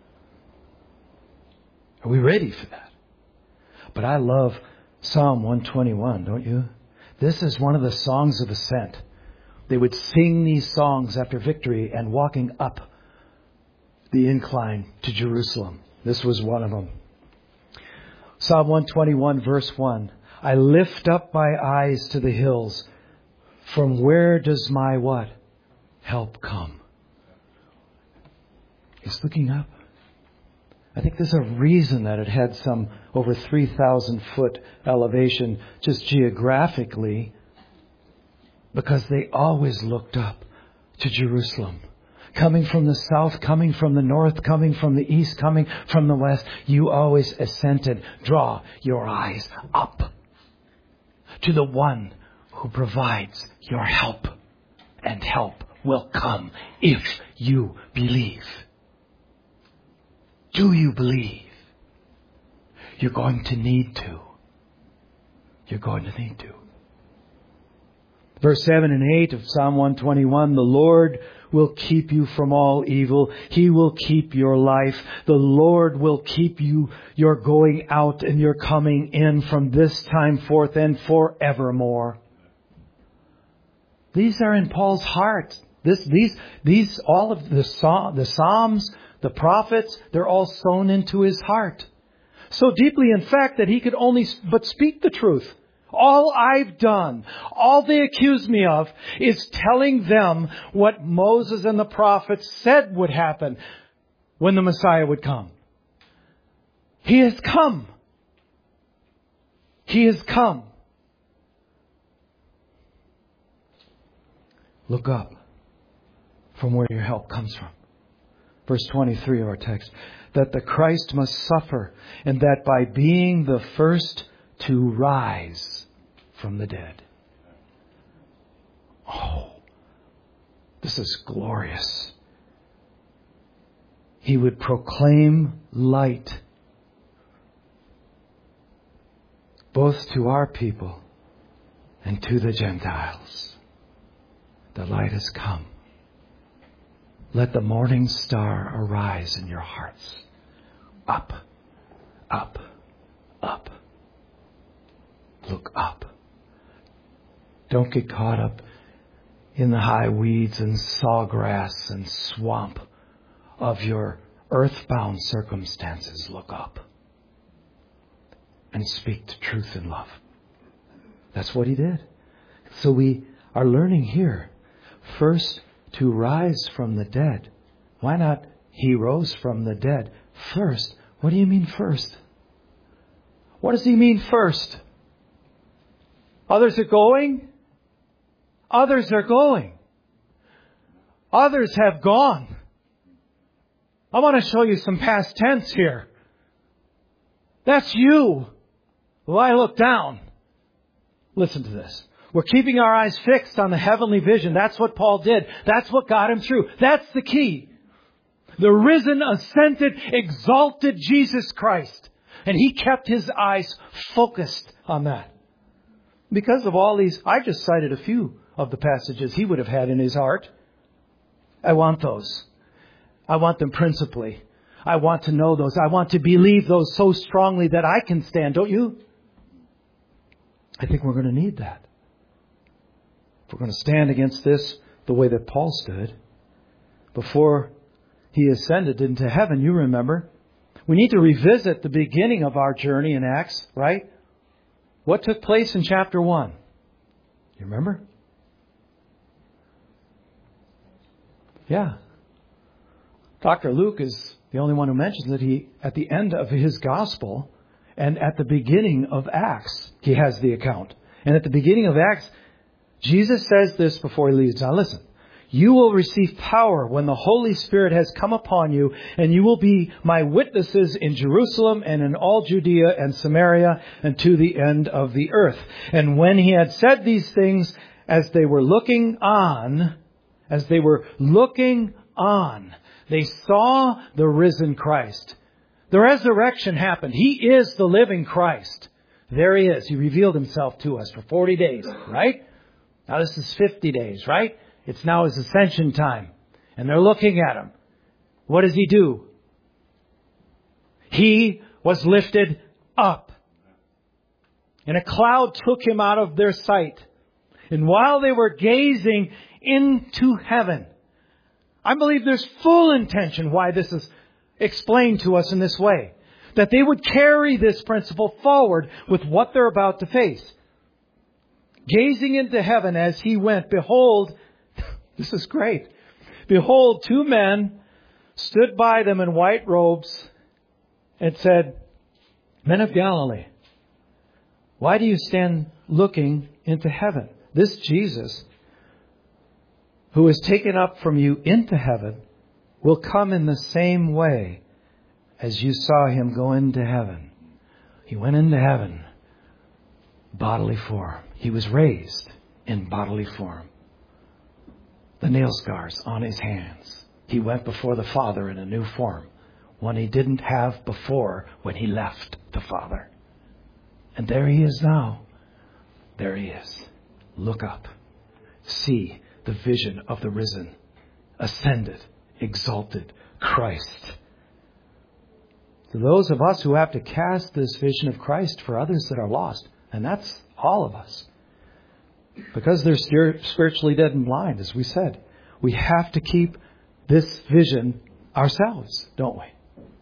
Are we ready for that? But I love Psalm one twenty-one, don't you? This is one of the songs of ascent. They would sing these songs after victory and walking up the incline to Jerusalem. This was one of them. Psalm one twenty-one, verse one. I lift up my eyes to the hills. From where does my what? Help come. He's looking up. I think there's a reason that it had some over three thousand foot elevation just geographically, because they always looked up to Jerusalem. Coming from the south, coming from the north, coming from the east, coming from the west, you always ascended. Draw your eyes up to the one who provides your help. And help will come if you believe. Do you believe? You're going to need to. You're going to need to. Verse seven and eight of Psalm one twenty-one, the Lord will keep you from all evil. He will keep your life. The Lord will keep you, your going out and your coming in from this time forth and forevermore. These are in Paul's heart. This, these, these, all of the, the Psalms, the prophets, they're all sown into his heart. So deeply, in fact, that he could only but speak the truth. All I've done, all they accuse me of, is telling them what Moses and the prophets said would happen when the Messiah would come. He has come. He has come. Look up from where your help comes from. Verse twenty-three of our text. That the Christ must suffer, and that by being the first to rise from the dead. Oh, this is glorious. He would proclaim light both to our people and to the Gentiles. The light has come. Let the morning star arise in your hearts. Up, up, up. Look up. Don't get caught up in the high weeds and sawgrass and swamp of your earthbound circumstances. Look up and speak the truth in love. That's what he did. So we are learning here. First, to rise from the dead. Why not he rose from the dead? First. What do you mean first? What does he mean first? Others are going. Others are going. Others have gone. I want to show you some past tense here. That's you. Well, I look down. Listen to this. We're keeping our eyes fixed on the heavenly vision. That's what Paul did. That's what got him through. That's the key. The risen, ascended, exalted Jesus Christ. And he kept his eyes focused on that. Because of all these, I just cited a few of the passages he would have had in his heart. I want those. I want them principally. I want to know those. I want to believe those so strongly that I can stand. Don't you? I think we're going to need that. If we're going to stand against this the way that Paul stood before he ascended into heaven, you remember, We need to revisit the beginning of our journey in Acts, right? What took place in chapter one? You remember? Yeah. Doctor Luke is the only one who mentions that he, at the end of his gospel and at the beginning of Acts, he has the account. And at the beginning of Acts, Jesus says this before he leaves. Now listen. You will receive power when the Holy Spirit has come upon you, and you will be my witnesses in Jerusalem and in all Judea and Samaria and to the end of the earth. And when he had said these things, as they were looking on, as they were looking on, they saw the risen Christ. The resurrection happened. He is the living Christ. There he is. He revealed himself to us for forty days, right? Now this is fifty days, right? It's now his ascension time. And they're looking at him. What does he do? He was lifted up. And a cloud took him out of their sight. And while they were gazing into heaven, I believe there's full intention why this is explained to us in this way. That they would carry this principle forward with what they're about to face. Gazing into heaven as he went, behold, this is great. Behold, two men stood by them in white robes and said, Men of Galilee, why do you stand looking into heaven? This Jesus, who is taken up from you into heaven, will come in the same way as you saw him go into heaven. He went into heaven, bodily form. He was raised in bodily form. The nail scars on his hands. He went before the Father in a new form, one he didn't have before when he left the Father. And there he is now. There he is. Look up. See the vision of the risen, ascended, exalted Christ. To those of us who have to cast this vision of Christ for others that are lost, and that's all of us. Because they're spiritually dead and blind, as we said. We have to keep this vision ourselves, don't we?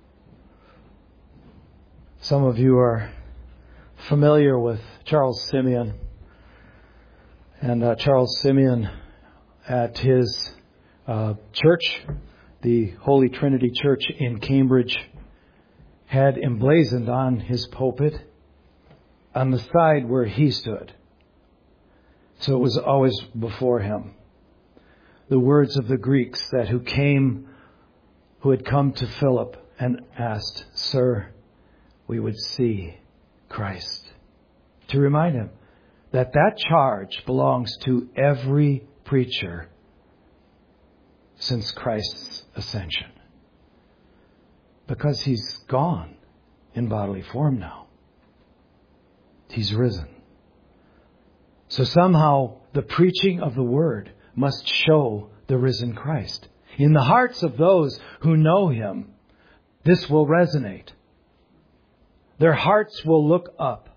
Some of you are familiar with Charles Simeon. And uh, Charles Simeon, at his uh, church, the Holy Trinity Church in Cambridge, had emblazoned on his pulpit, on the side where he stood, so it was always before him, the words of the Greeks that who came, who had come to Philip and asked, Sir, we would see Christ. To remind him that that charge belongs to every preacher since Christ's ascension. Because he's gone in bodily form now. He's risen. So somehow the preaching of the Word must show the risen Christ. In the hearts of those who know him, this will resonate. Their hearts will look up.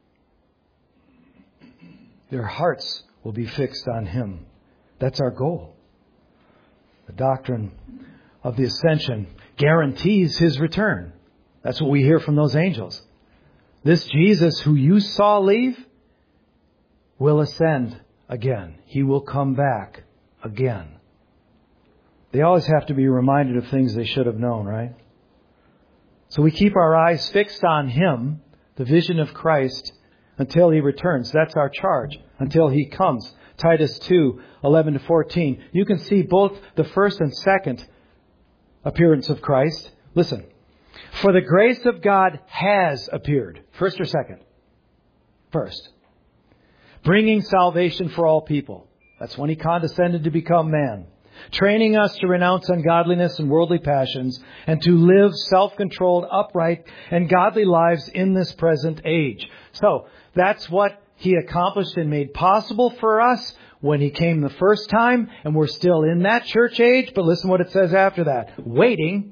Their hearts will be fixed on him. That's our goal. The doctrine of the ascension guarantees his return. That's what we hear from those angels. This Jesus who you saw leave will ascend again. He will come back again. They always have to be reminded of things they should have known, right? So we keep our eyes fixed on him, the vision of Christ, until he returns. That's our charge, until he comes. Titus two, eleven to fourteen. You can see both the first and second appearance of Christ. Listen. For the grace of God has appeared. First or second? First. Bringing salvation for all people. That's when he condescended to become man. Training us to renounce ungodliness and worldly passions and to live self-controlled, upright, and godly lives in this present age. So, that's what he accomplished and made possible for us when he came the first time, and we're still in that church age. But listen what it says after that. Waiting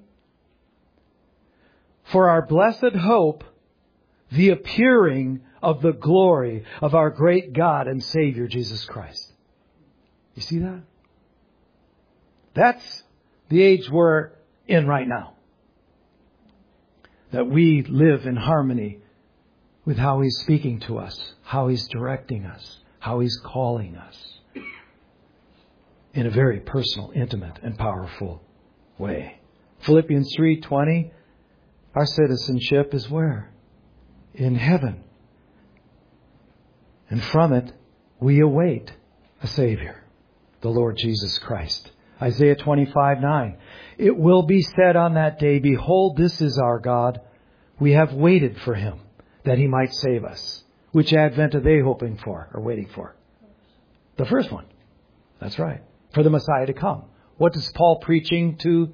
for our blessed hope, the appearing of the glory of our great God and Savior, Jesus Christ. You see that? That's the age we're in right now. that we live in harmony with how He's speaking to us, how He's directing us, how He's calling us in a very personal, intimate, and powerful way. Philippians three twenty, our citizenship is where? In heaven. And from it, we await a Savior, the Lord Jesus Christ. Isaiah twenty-five nine, it will be said on that day, behold, this is our God. We have waited for Him, that He might save us. Which advent are they hoping for, or waiting for? The first one. That's right. For the Messiah to come. What is Paul preaching to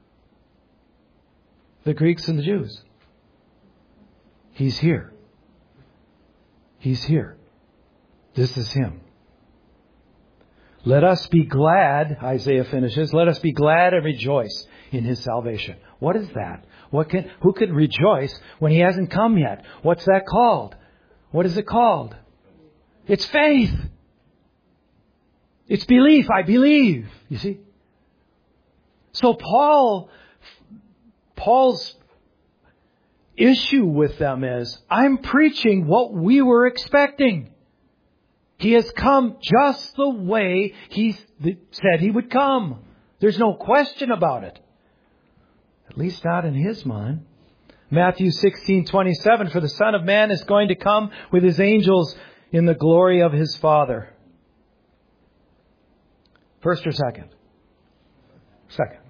the Greeks and the Jews? He's here. He's here. This is Him. Let us be glad, Isaiah finishes, let us be glad and rejoice in His salvation. What is that? What can, who can rejoice when He hasn't come yet? What's that called? What is it called? It's faith. It's belief. I believe. You see? So Paul, Paul's issue with them is, I'm preaching what we were expecting. He has come just the way He said He would come. There's no question about it. At least not in His mind. Matthew sixteen twenty-seven, for the Son of Man is going to come with His angels in the glory of His Father. First or second? Second.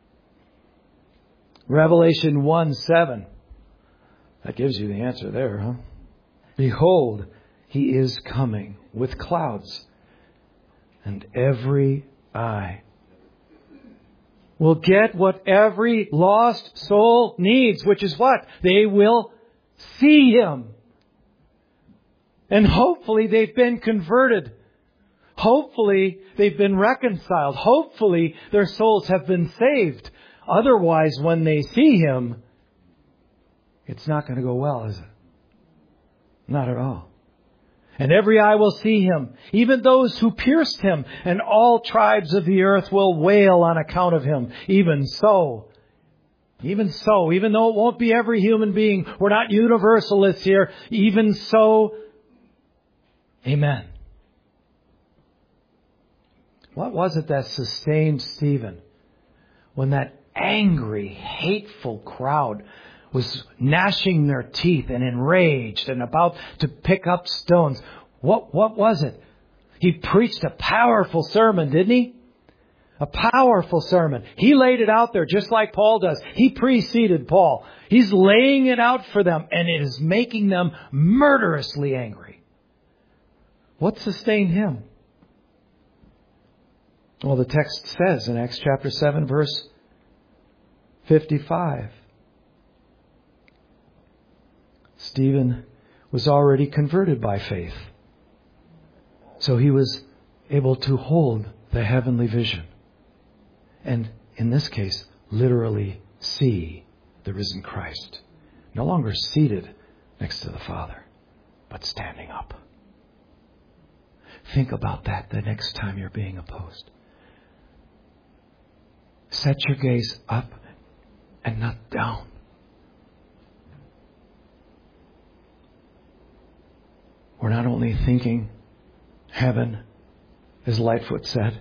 Revelation one seven. That gives you the answer there, huh? Behold, He is coming with clouds, and every eye will get what every lost soul needs, which is what? They will see Him. And hopefully they've been converted. Hopefully they've been reconciled. Hopefully their souls have been saved. Otherwise, when they see Him, it's not going to go well, is it? Not at all. And every eye will see Him, even those who pierced Him, and all tribes of the earth will wail on account of Him. Even so, even so, even though it won't be every human being, we're not universalists here, even so, amen. What was it that sustained Stephen when that angry, hateful crowd was gnashing their teeth and enraged and about to pick up stones? What, what was it? He preached a powerful sermon, didn't he? A powerful sermon. He laid it out there just like Paul does. He preceded Paul. He's laying it out for them, and it is making them murderously angry. What sustained him? Well, the text says in Acts chapter seven, verse fifty-five, Stephen was already converted by faith. So he was able to hold the heavenly vision. And in this case, literally see the risen Christ. No longer seated next to the Father, but standing up. Think about that the next time you're being opposed. Set your gaze up and not down. We're not only thinking heaven, as Lightfoot said,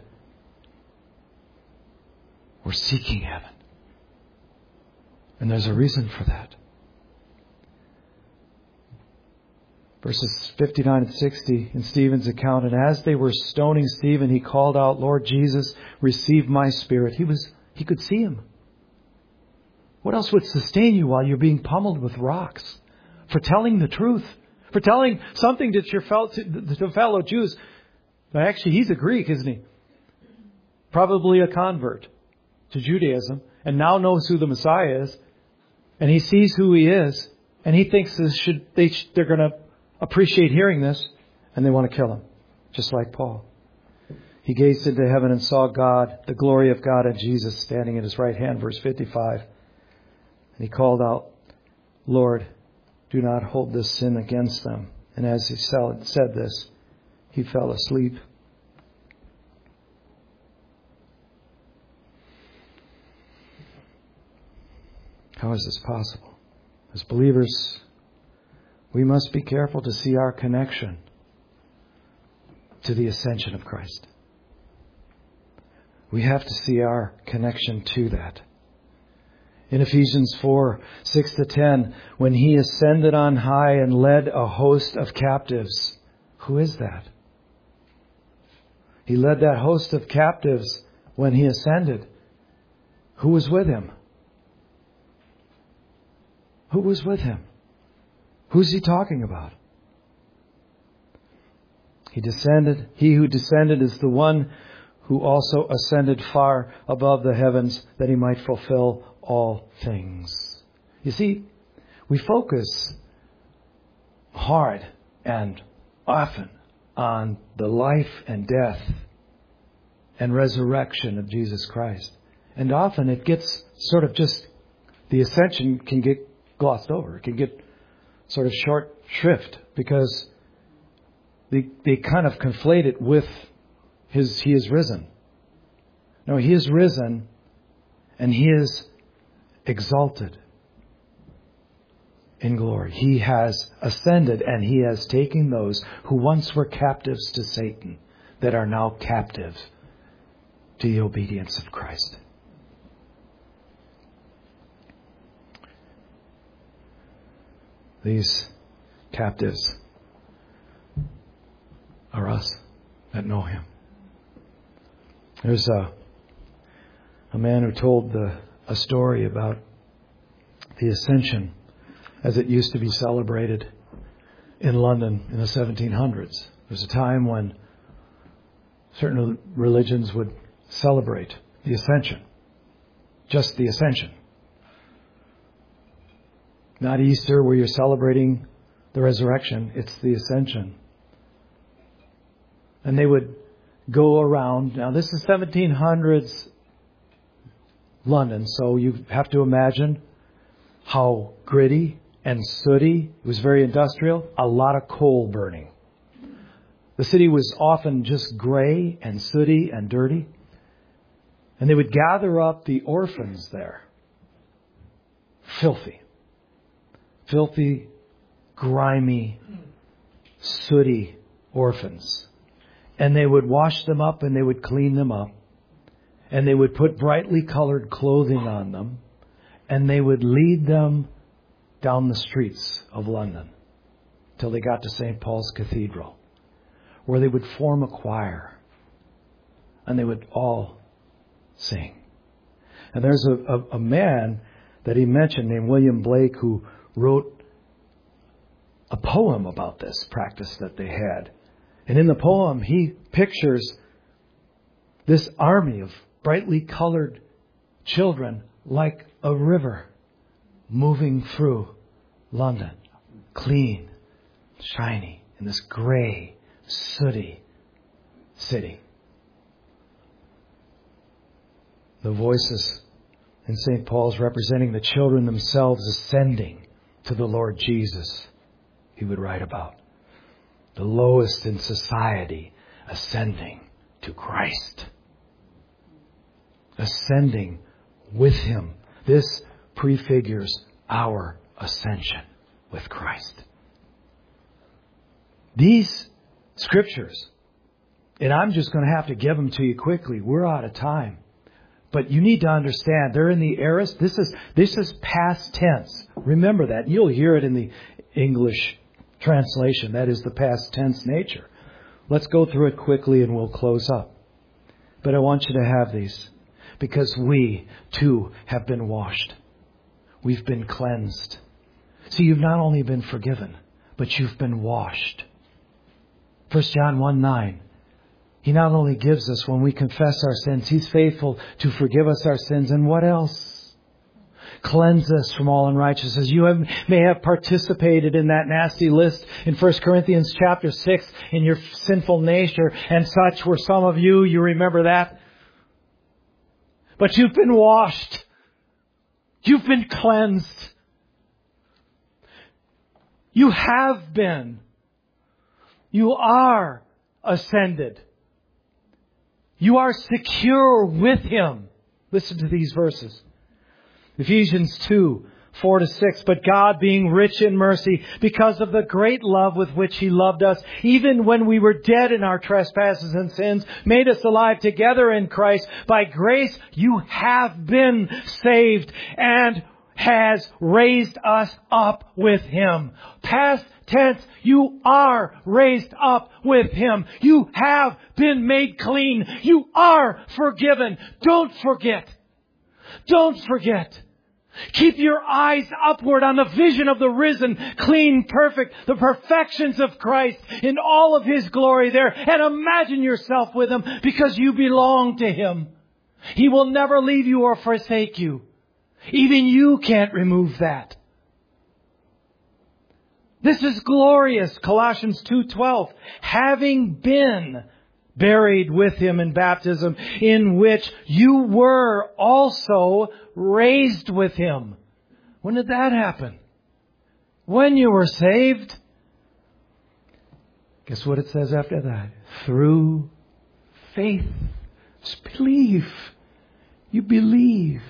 we're seeking heaven. And there's a reason for that. Verses fifty-nine and sixty in Stephen's account, and as they were stoning Stephen, he called out, Lord Jesus, receive my spirit. He was, he could see him. What else would sustain you while you're being pummeled with rocks? For telling the truth. For telling something that your fellow, to, to fellow Jews. Actually, he's a Greek, isn't he? Probably a convert to Judaism, and now knows who the Messiah is, and he sees who he is, and he thinks this should they they're going to appreciate hearing this, and they want to kill him, just like Paul. He gazed into heaven and saw God, the glory of God, and Jesus standing at his right hand, verse fifty-five. And he called out, Lord, do not hold this sin against them. And as he said this, he fell asleep. How is this possible? As believers, we must be careful to see our connection to the ascension of Christ. We have to see our connection to that. In Ephesians four, six to ten, when He ascended on high and led a host of captives. Who is that? He led that host of captives when He ascended. Who was with Him? Who was with Him? Who's He talking about? He descended. He who descended is the one who also ascended far above the heavens that He might fulfill all things. You see, we focus hard and often on the life and death and resurrection of Jesus Christ. And often it gets sort of just, the ascension can get glossed over. It can get sort of short shrift because they, they kind of conflate it with His, He is risen. No, He is risen and He is exalted in glory. He has ascended and He has taken those who once were captives to Satan that are now captive to the obedience of Christ. These captives are us that know Him. There's a, a man who told the, a story about the Ascension as it used to be celebrated in London in the seventeen hundreds. There's a time when certain religions would celebrate the Ascension. Just the Ascension. Not Easter where you're celebrating the resurrection. It's the Ascension. And they would go around. Now this is seventeen hundreds London, so you have to imagine how gritty and sooty. It was very industrial. A lot of coal burning. The city was often just gray and sooty and dirty. And they would gather up the orphans there. Filthy. Filthy, grimy, sooty orphans. And they would wash them up and they would clean them up. And they would put brightly colored clothing on them. And they would lead them down the streets of London till they got to Saint Paul's Cathedral, where they would form a choir. And they would all sing. And there's a, a, a man that he mentioned named William Blake who wrote a poem about this practice that they had. And in the poem, he pictures this army of brightly colored children like a river moving through London. Clean, shiny, in this gray, sooty city. The voices in Saint Paul's representing the children themselves ascending to the Lord Jesus, he would write about. The lowest in society ascending to Christ. Ascending with Him. This prefigures our ascension with Christ. These scriptures, and I'm just going to have to give them to you quickly. We're out of time. But you need to understand, they're in the aorist. This is, this is past tense. Remember that. You'll hear it in the English translation. That is the past tense nature. Let's go through it quickly and we'll close up. But I want you to have these. Because we, too, have been washed. We've been cleansed. See, you've not only been forgiven, but you've been washed. First John one nine. He not only gives us when we confess our sins, He's faithful to forgive us our sins. And what else? Cleanse us from all unrighteousness. You have, may have participated in that nasty list in First Corinthians chapter six in your sinful nature. And such were some of you. You remember that? But you've been washed. You've been cleansed. You have been. You are ascended. You are secure with Him. Listen to these verses. Ephesians two, four to six. But God, being rich in mercy, because of the great love with which He loved us, even when we were dead in our trespasses and sins, made us alive together in Christ. By grace you have been saved, and has raised us up with Him. Past tense, you are raised up with Him. You have been made clean. You are forgiven. Don't forget. Don't forget. Keep your eyes upward on the vision of the risen, clean, perfect, the perfections of Christ in all of His glory there. And imagine yourself with Him, because you belong to Him. He will never leave you or forsake you. Even you can't remove that. This is glorious. Colossians two twelve. Having been buried with Him in baptism, in which you were also raised with Him. When did that happen? When you were saved. Guess what it says after that? Through faith. Just believe. You believe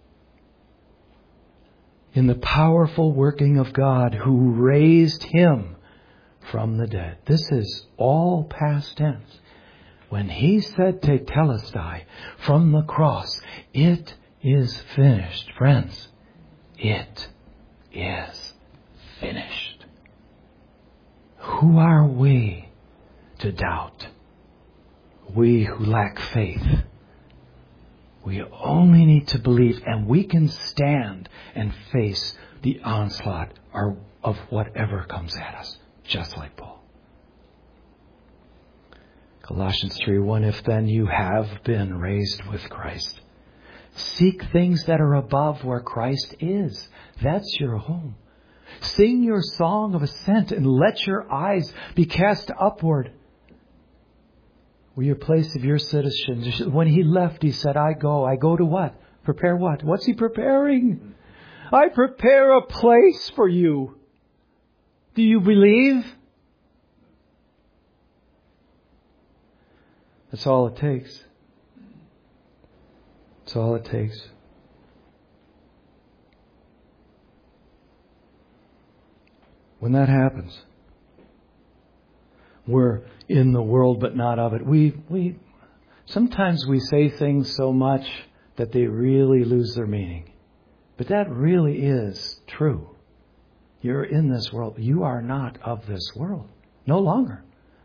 in the powerful working of God who raised Him from the dead. This is all past tense. When He said tetelestai from the cross, it is finished. Friends, it is finished. Who are we to doubt? We who lack faith. We only need to believe, and we can stand and face the onslaught of whatever comes at us, just like Paul. Colossians three one, if then you have been raised with Christ, seek things that are above where Christ is. That's your home. Sing your song of ascent and let your eyes be cast upward. Where your place of your citizenship. When He left, He said, I go. I go to what? Prepare what? What's He preparing? I prepare a place for you. Do you believe? That's all it takes. That's all it takes. When that happens, we're in the world but not of it. We we sometimes we say things so much that they really lose their meaning. But that really is true. You're in this world. You are not of this world. No longer.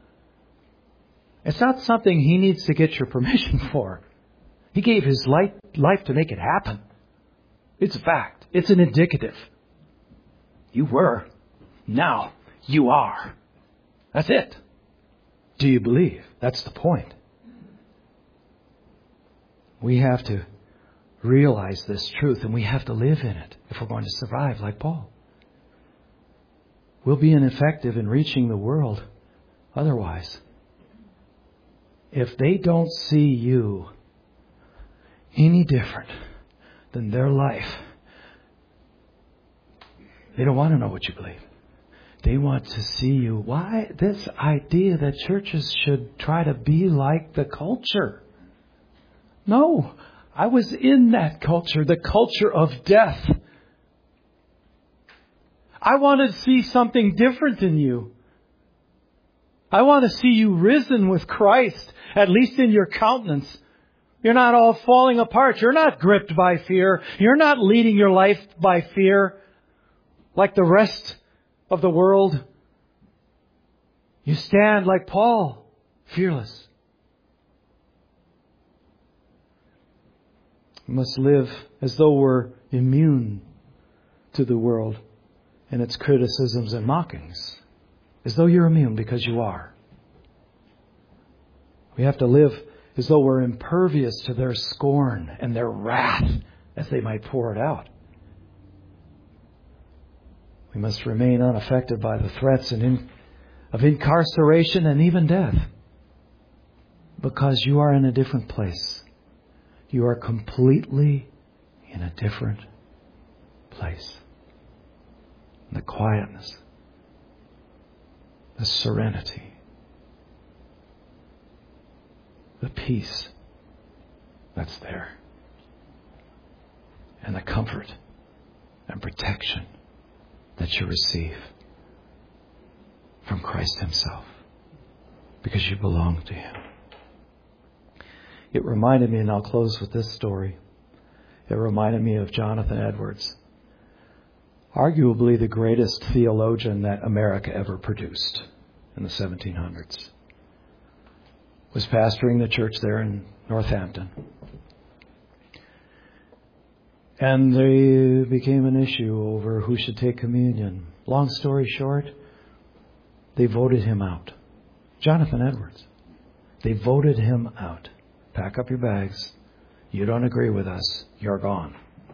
It's not something He needs to get your permission for. He gave His life, life to make it happen. It's a fact. It's an indicative. You were. Now you are. That's it. Do you believe? That's the point. We have to realize this truth, and we have to live in it if we're going to survive like Paul. We'll be ineffective in reaching the world otherwise. If they don't see you any different than their life, they don't want to know what you believe. They want to see you. Why this idea that churches should try to be like the culture? No, I was in that culture, the culture of death. I want to see something different in you. I want to see you risen with Christ, at least in your countenance. You're not all falling apart. You're not gripped by fear. You're not leading your life by fear like the rest of the world. You stand like Paul, fearless. We must live as though we're immune to the world and its criticisms and mockings. As though you're immune, because you are. We have to live as though we're impervious to their scorn and their wrath as they might pour it out. We must remain unaffected by the threats and in, of incarceration and even death. Because you are in a different place. You are completely in a different place. The quietness. The serenity. The peace that's there. And the comfort and protection that you receive from Christ Himself because you belong to Him. It reminded me, and I'll close with this story. It reminded me of Jonathan Edwards, arguably the greatest theologian that America ever produced in the seventeen hundreds. Was pastoring the church there in Northampton. And there became an issue over who should take communion. Long story short, they voted him out. Jonathan Edwards. They voted him out. Pack up your bags. You don't agree with us. You're gone.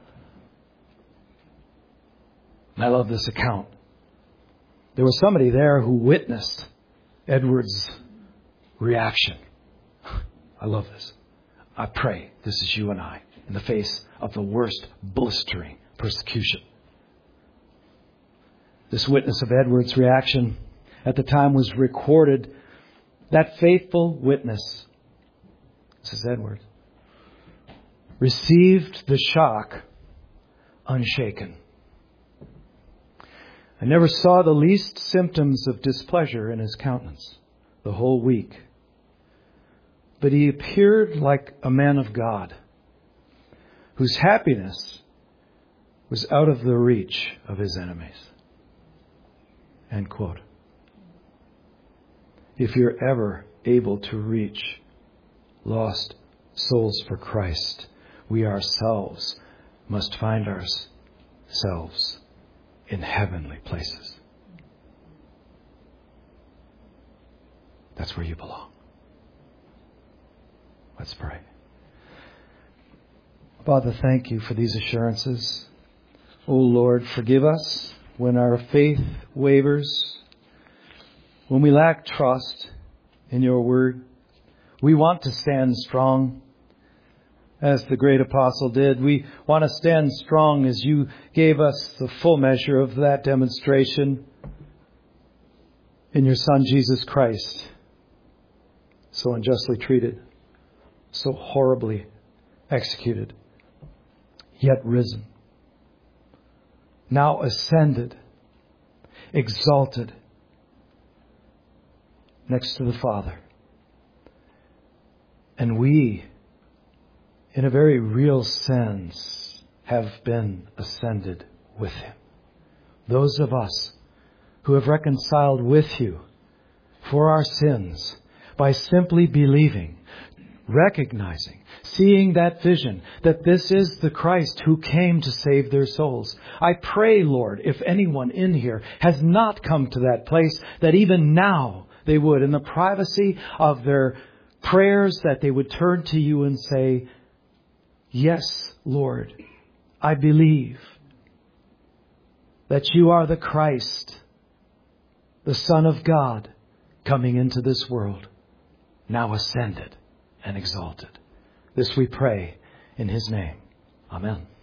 And I love this account. There was somebody there who witnessed Edwards' reaction. I love this. I pray this is you and I in the face of the worst blistering persecution. This witness of Edwards' reaction at the time was recorded. That faithful witness, this is Edwards, received the shock unshaken. I never saw the least symptoms of displeasure in his countenance the whole week. But he appeared like a man of God, whose happiness was out of the reach of his enemies. End quote. If you're ever able to reach lost souls for Christ, we ourselves must find ourselves in heavenly places. That's where you belong. Let's pray. Father, thank you for these assurances. O Lord, forgive us when our faith wavers, when we lack trust in your word. We want to stand strong as the great apostle did. We want to stand strong as you gave us the full measure of that demonstration in your Son, Jesus Christ, so unjustly treated, so horribly executed, yet risen, now ascended, exalted next to the Father. And we, in a very real sense, have been ascended with Him. Those of us who have reconciled with you for our sins by simply believing, recognizing, seeing that vision, that this is the Christ who came to save their souls. I pray, Lord, if anyone in here has not come to that place, that even now they would, in the privacy of their prayers, that they would turn to you and say, yes, Lord, I believe that you are the Christ, the Son of God, coming into this world, now ascended and exalted. This we pray in His name. Amen.